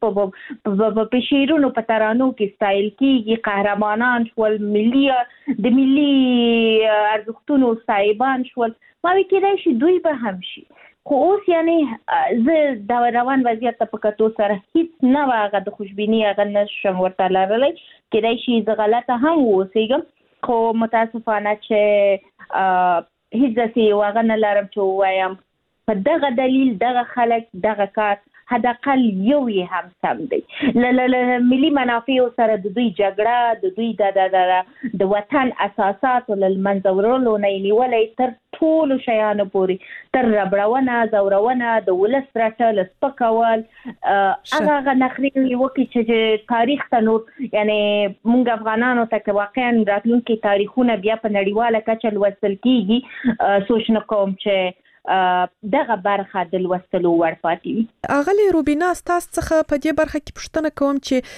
په شعرونو په ترانو کې ستایل کېږي قهرمانان شول ملي د ملي ارزښتونو صاحبان شول ما وی کېدای شي دوی به هم شي خو اوس یعنې زه د روان وضعیت ته په کتو سره هېڅ نه وه هغه د خوشبیني هغه نه شم ورته لرلی کېدای شي زه غلطه هم واوسېږم خو متاسفانه چې هېڅ داسې یو هغه نه لرم چې ووایم په دغه دلیل دغه خلک دغه کار حداقل یو یې هم سم دی له ملي منافعو سره د دوی جګړه د دوی د د وطن اساساتو له لمنځه وړلو نه یې نیولی تر ټولو شیانو پورې تر ربړونه زورونه د ولس رټل سپکول هغه هغه نخرې یې وکړي چې تاریخ ته نور یعنې موږ افغانانو ته که واقعا راتلونکي تاریخونه بیا په نړیواله کچه لوستل کېږي سوچ نه کوم چې دغه برخه د لوستلو وړ پاتې وي اغلې روبینا ستاسو څخه په دې برخه کې پوښتنه کوم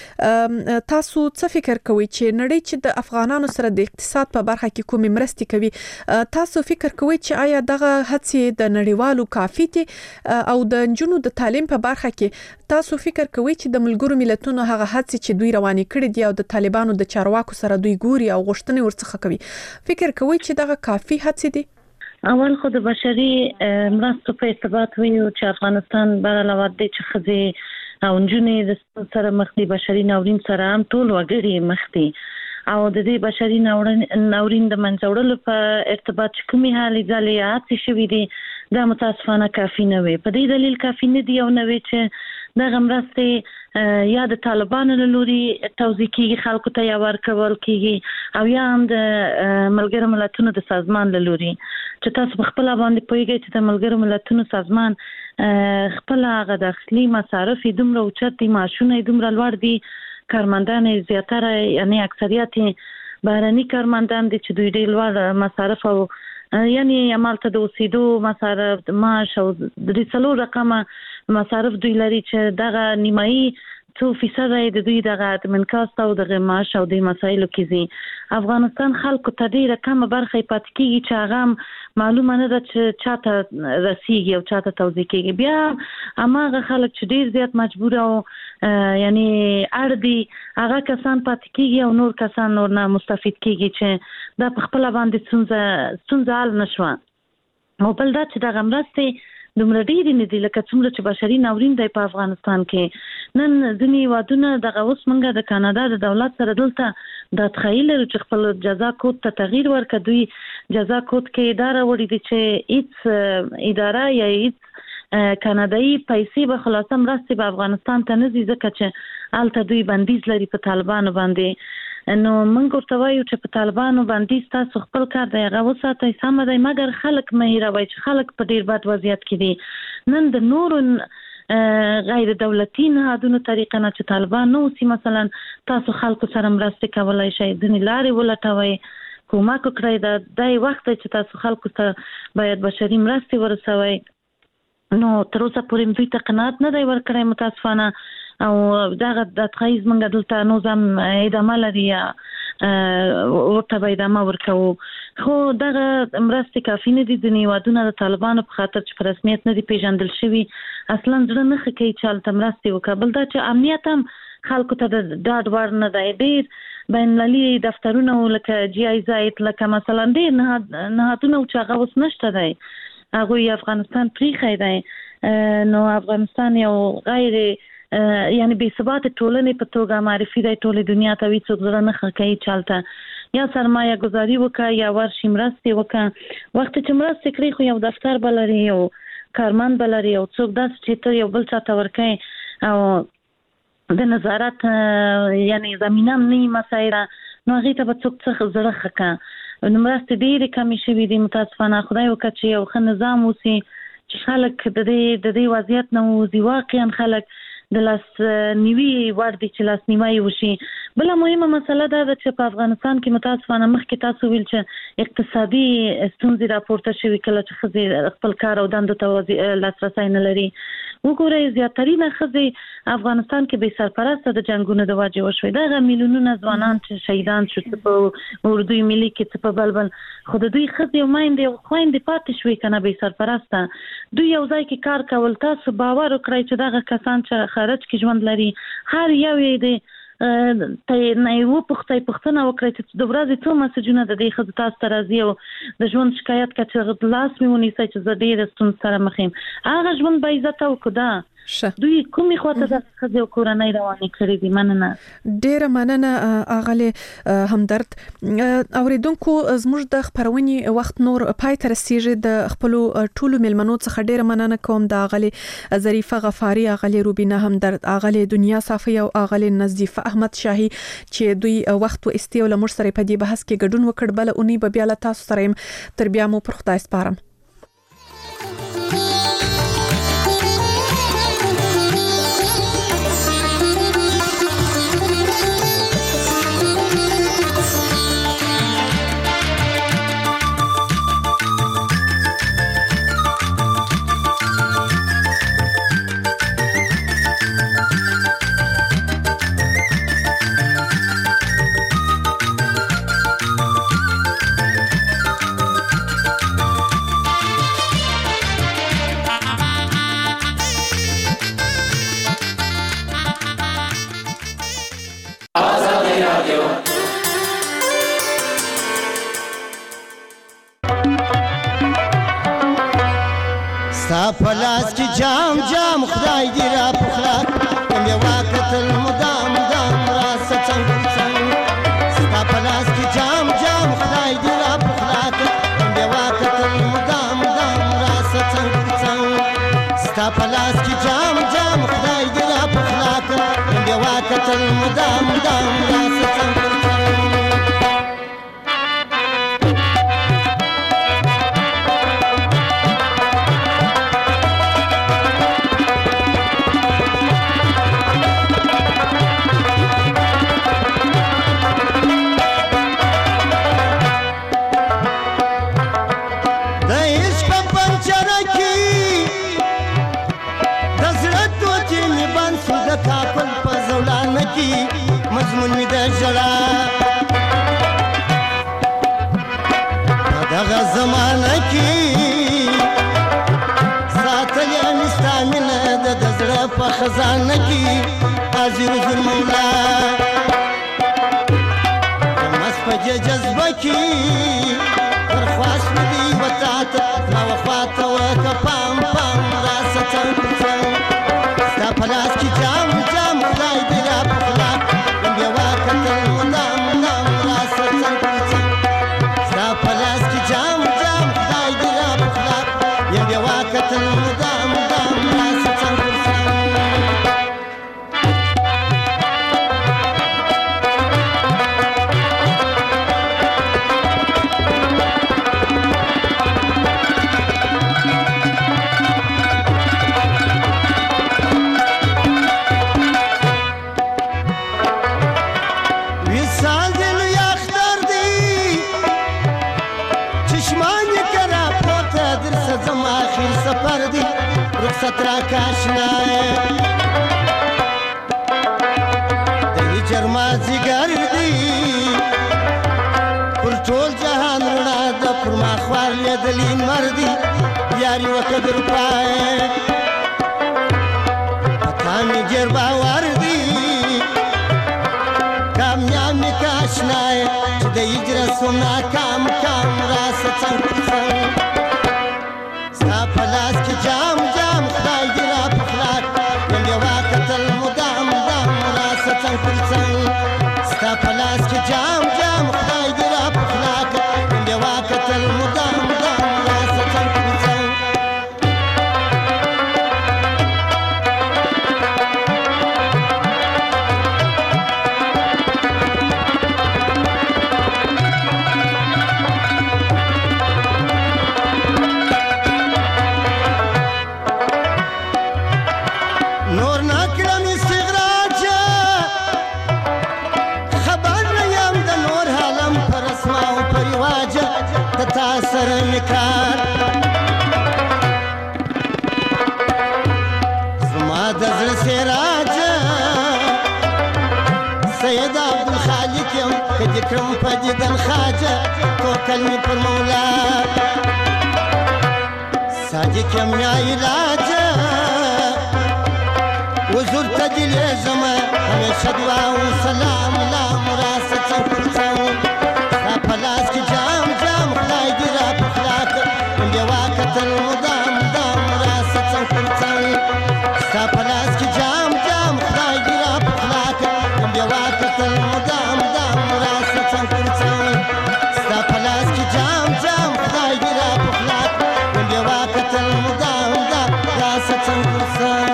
چې تاسو څه فکر کوئ چې نړۍ چې د افغانانو سره د اقتصاد په برخه کې کومې مرستې کوي تاسو فکر کوئ چې آیا دغه هڅې د نړیوالو کافي دي او د نجونو د تعلیم په برخه کې تاسو فکر کوئ چې د ملګرو ملتونو هغه هڅې چې دوی روانې کړې دي او د طالبانو د چارواکو سره دوی ګوري او غوښتنې ورڅخه کوي فکر کوئ چې دغه کافي هڅې دي اول خو د بشري مرستو په ارتباط ویو چې افغانستان بر علاوه د چې ښځې او نجونې د سره مخ دي بشري ناورین سره هم ټول وګړي مخ دي او د دې بشري ناورین د منځه وړلو په ارتباط چې کومې هلې ځلې هڅې شوي دي دا متاسفانه کافي نه وي په دې دلیل کافي نه دي او نه وي چې دغه مرستې یا د طالبانو له لوري توزیع کیږي خلکو ته یا ورکول کیږي او یا هم د ملګرو ملتونو د سازمان له لوري چې تاسو په خپل باندې پوهیږئ چې د ملګرو ملتونو سازمان خپل هغه داخلي مصارف دومره اوچت دي، معاشونه دومره لوړ دي، کارمندان زیاتره یعنی اکثریت بهرني کارمندان دي چې دوی ډېر لوړ مصارف او یعنی عملته د اوسېدو مصارف د معاش او د څلور رقمه مصارف دوی لري چې دغه نیمایي څو فیصد د دوی دغه ادمن کاست او دغه معاش او د مسایلو کې زی افغانستان خلکو ته ډیره کمه برخه پاتې کیږي چې هغه معلومه نه ده چې چاته رسیږي او چاته توزیع کیږي. بیا هغه خلک چې ډیر زیات مجبور او یعنی اړ دي هغه کسان پاتې کیږي او نور کسان نور نه مستفید کیږي چې دا په خپل باندې څنګه څنګه حل نشو او بل دا چې دغه مرستې دومره ډېرې نه دي لکه څومره چې بشري ناورین دی په افغانستان کې. نن ځینې هیوادونه دغه اوس موږ د کاناډا د دولت سره دلته دا تخیل لرو چې خپل جزا کود ته تغییر ورکړي. دوی جزا کود کې اداره وړي دي چې هیڅ اداره یا هیڅ کاناډایي پیسې به خلاصه مرستې به افغانستان ته نه ځي ځکه چې هلته دوی بندیز لري په طالبانو باندې. نو موږ ورته وایو چې په طالبانو باندې تاسو خپل کار دی هغه وساتئ سمه دی، مګر خلک مه هېروئ چې خلک په ډېر بد وضعیت کې دي. نن د نورو غیر دولتي نهادونو طریقه نه چې طالبان نه اوسي مثلا تاسو خلکو سره مرستې کولی شئ، ځینې لارې ولټوئ، کومک وکړئ. دا دی وخت دی چې تاسو خلکو ته باید بشري مرستې ورسوئ. نو تر اوسه پورې دوی ته قناعت نه دی ورکړی متاسفانه او دغه د تخیز منګه دلته نوزم ادامه لري یا ورته به ادامه ورکوو، خو دغه مرستې کافي نه دي. ځینې هیوادونه د طالبانو په خاطر چې په رسمیت نه دي پیژندل شوي اصلا زړه نه ښه کوي چې هلته مرستې وکړه. بل دا چې امنیت هم خلکو ته د ډاډ وړ نه دی. ډېر بین المللي دفترونه لکه جی آی زاید لکه مثلا ډېر نهادونه چې هغه اوس نشته دی، هغوی افغانستان پریښی دی. نو افغانستان یو غیر یعنی بې ثباته ټولنې په توګه معرفي دی ټولې دنیا ته، هېڅوک زړه نه ښه کوي چې هلته یا سرمایه ګذاري وکړه یا ورشي مرستې وکړه. وخت چې مرستې کړي خو یو دفتر به لري، یو کارمند به لري، یو څوک داسې چې ته یو بل چاته ورکوي او د نظارت یعنی زمینه هم نه وي مسایله، نو هغې ته به څوک څه زړه ښه کړه. نو مرستې ډېرې کمې شوي دي متاسفانه. خدای وکړه چې یو ښه نظام اوسي چې خلک د دې د دې وضعیت نه ووځي. واقعا خلک د لاس نیوي وړ دي چې لاس نیوی وشي. بله مهمه مسله دا ده چې په افغانستان کې متاسفانه مخکې تاسو ویل چې اقتصادي ستونزې راپورته شوي کله چې ښځې خپل کار او دندو ته لاسرسی نه لري. وګورئ زیاترینه ښځې افغانستان کې بې سرپرسته د جنګونو د وجې وشوي. دغه میلیونونه ځوانان چې شهیدان شو څه په اردوی ملي کې څه په بل بل، خو د دوی ښځې او میندې او خویندې پاتې شوي که نه بې سرپرسته. دوی یو ځای کې کار کول. تاسو باور وکړئ چې دغه کسان چې خارج کې ژوند لري هر یو یې د ته نه یې وپوښتئ پوښتنه وکړئ چې د ورځې څو مسجونه د دې ښځو تاسو ته راځي او د ژوند شکایت که چې لاس مې ونیسئ چې زه ډېره ستونزې سره مخ یم، هغه ژوند با عزته وکړو. دوی کومې خواته د ښځې او کورنۍ روانې کړې دي. مننه، ډېره مننه اغلې همدرد. اوریدونکو زموږ د خپرونې وخت نور پای ته رسیږي. د خپلو ټولو میلمنو څخه ډېره مننه کوم د اغلې ظریفه غفاري، اغلې روبینه همدرد، اغلې دنیا صافی او اغلې نظیفه احمد شاهي چې دوی وخت و استیو له موږ سره په دې بحث کې ګډون وکړ. بل اونۍ به بیا له تاسو سره يم. تر بیا مو پر خدای سپارم. پلاس کی جام جام خدای دی را پخلا کم یو وقتل مدام مدام راس څنګه څنګه ستا پلاس کی جام جام خدای دی را پخلا کم یو وقتل مدام مدام راس څنګه څنګه ستا پلاس کی جام جام خدای دی را پخلا بیا وکتل مدام مدام راسه څنګ پر څنګ مضمون می د ژړا په دغه زمانه کې ساتلې مې ستا مینه د د زړه په خزانه کې حاضر حضور مولا د مست په دې جذبه کې درخواست مې دی وتا ته ما وخوا ته وکه پام پام راسه څنګ پر څنګ ستا په لاس کې جام جام خدای دې را په خلا سترا کاشنا د هجر مازی ګرځي پر ټول جهان رڼا د پر ما خوار لیدلې مردي یاري وقدر پای پتا می ګر باور دی کامیاب می کاشنا چې د هجر سنا کام کام راس څنګ څنګ ستا په لاس کې جام جام خدای دې را په خلاق یم یې واکتل مدام مدام راسه څنګ پر څنګ ستا په لاس کې جام جام خدای دې را په خلاق یم یې واکتل مدام مدام راسه څنګ پر څنګ سره نکار زما د زړه سراج سید عبدالخالق یم که دې کړم په دیدن خواجه توکل مې پر مولا صادق یم یا علاج حضور ته دې لیږمه همیشه دعا و سلام لام راسه څنګ پر څنګ ستا په لاس کې جام جام خدای دې را په خلاق یم دې واکتل مدام مدام راسه څنګ پر څنګ ستا په لاس کې جام جام خدای دې را په خلاق یم دې واکتل مدام مدام راسه څنګ پر څنګ ستا په لاس کې جام جام خدای دې را په خلاق یم دې واکتل مدام مدام راسه څنګ پر څنګ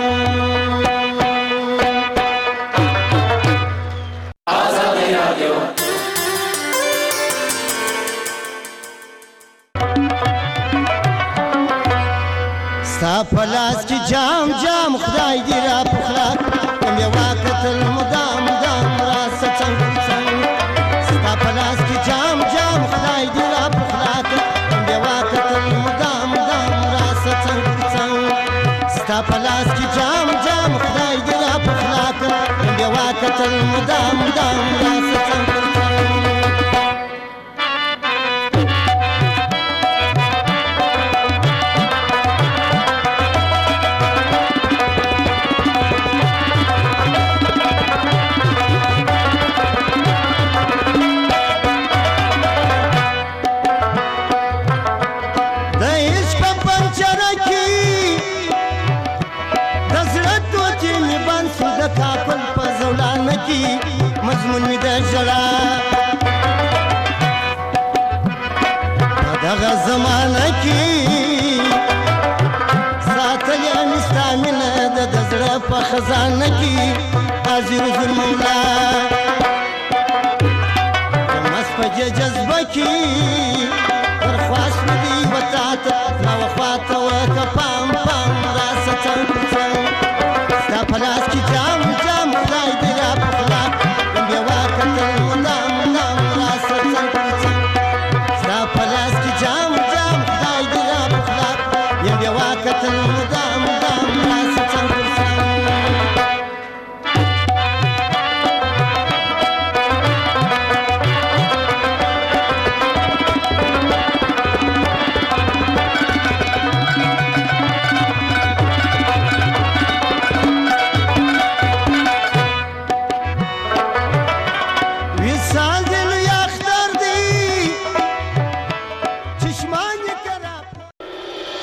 ستا په لاس کې جام جام خدای دې را په خلاق یم یې واکتل مدام مدام راسه څنګ پر څنګ ستا په لاس کې جام جام خدای دې را په خلاق یم یې واکتل مدام مدام راسه څنګ پر څنګ ستا په لاس کې جام جام خدای دې را په خلاق یم یې واکتل مدام مدام راسه څنګ پر څنګ مضمون می د ژړا په دغه زمانه کې ساتلې مې ستا مینه د زړه په خزانه کې وزیر زور مولا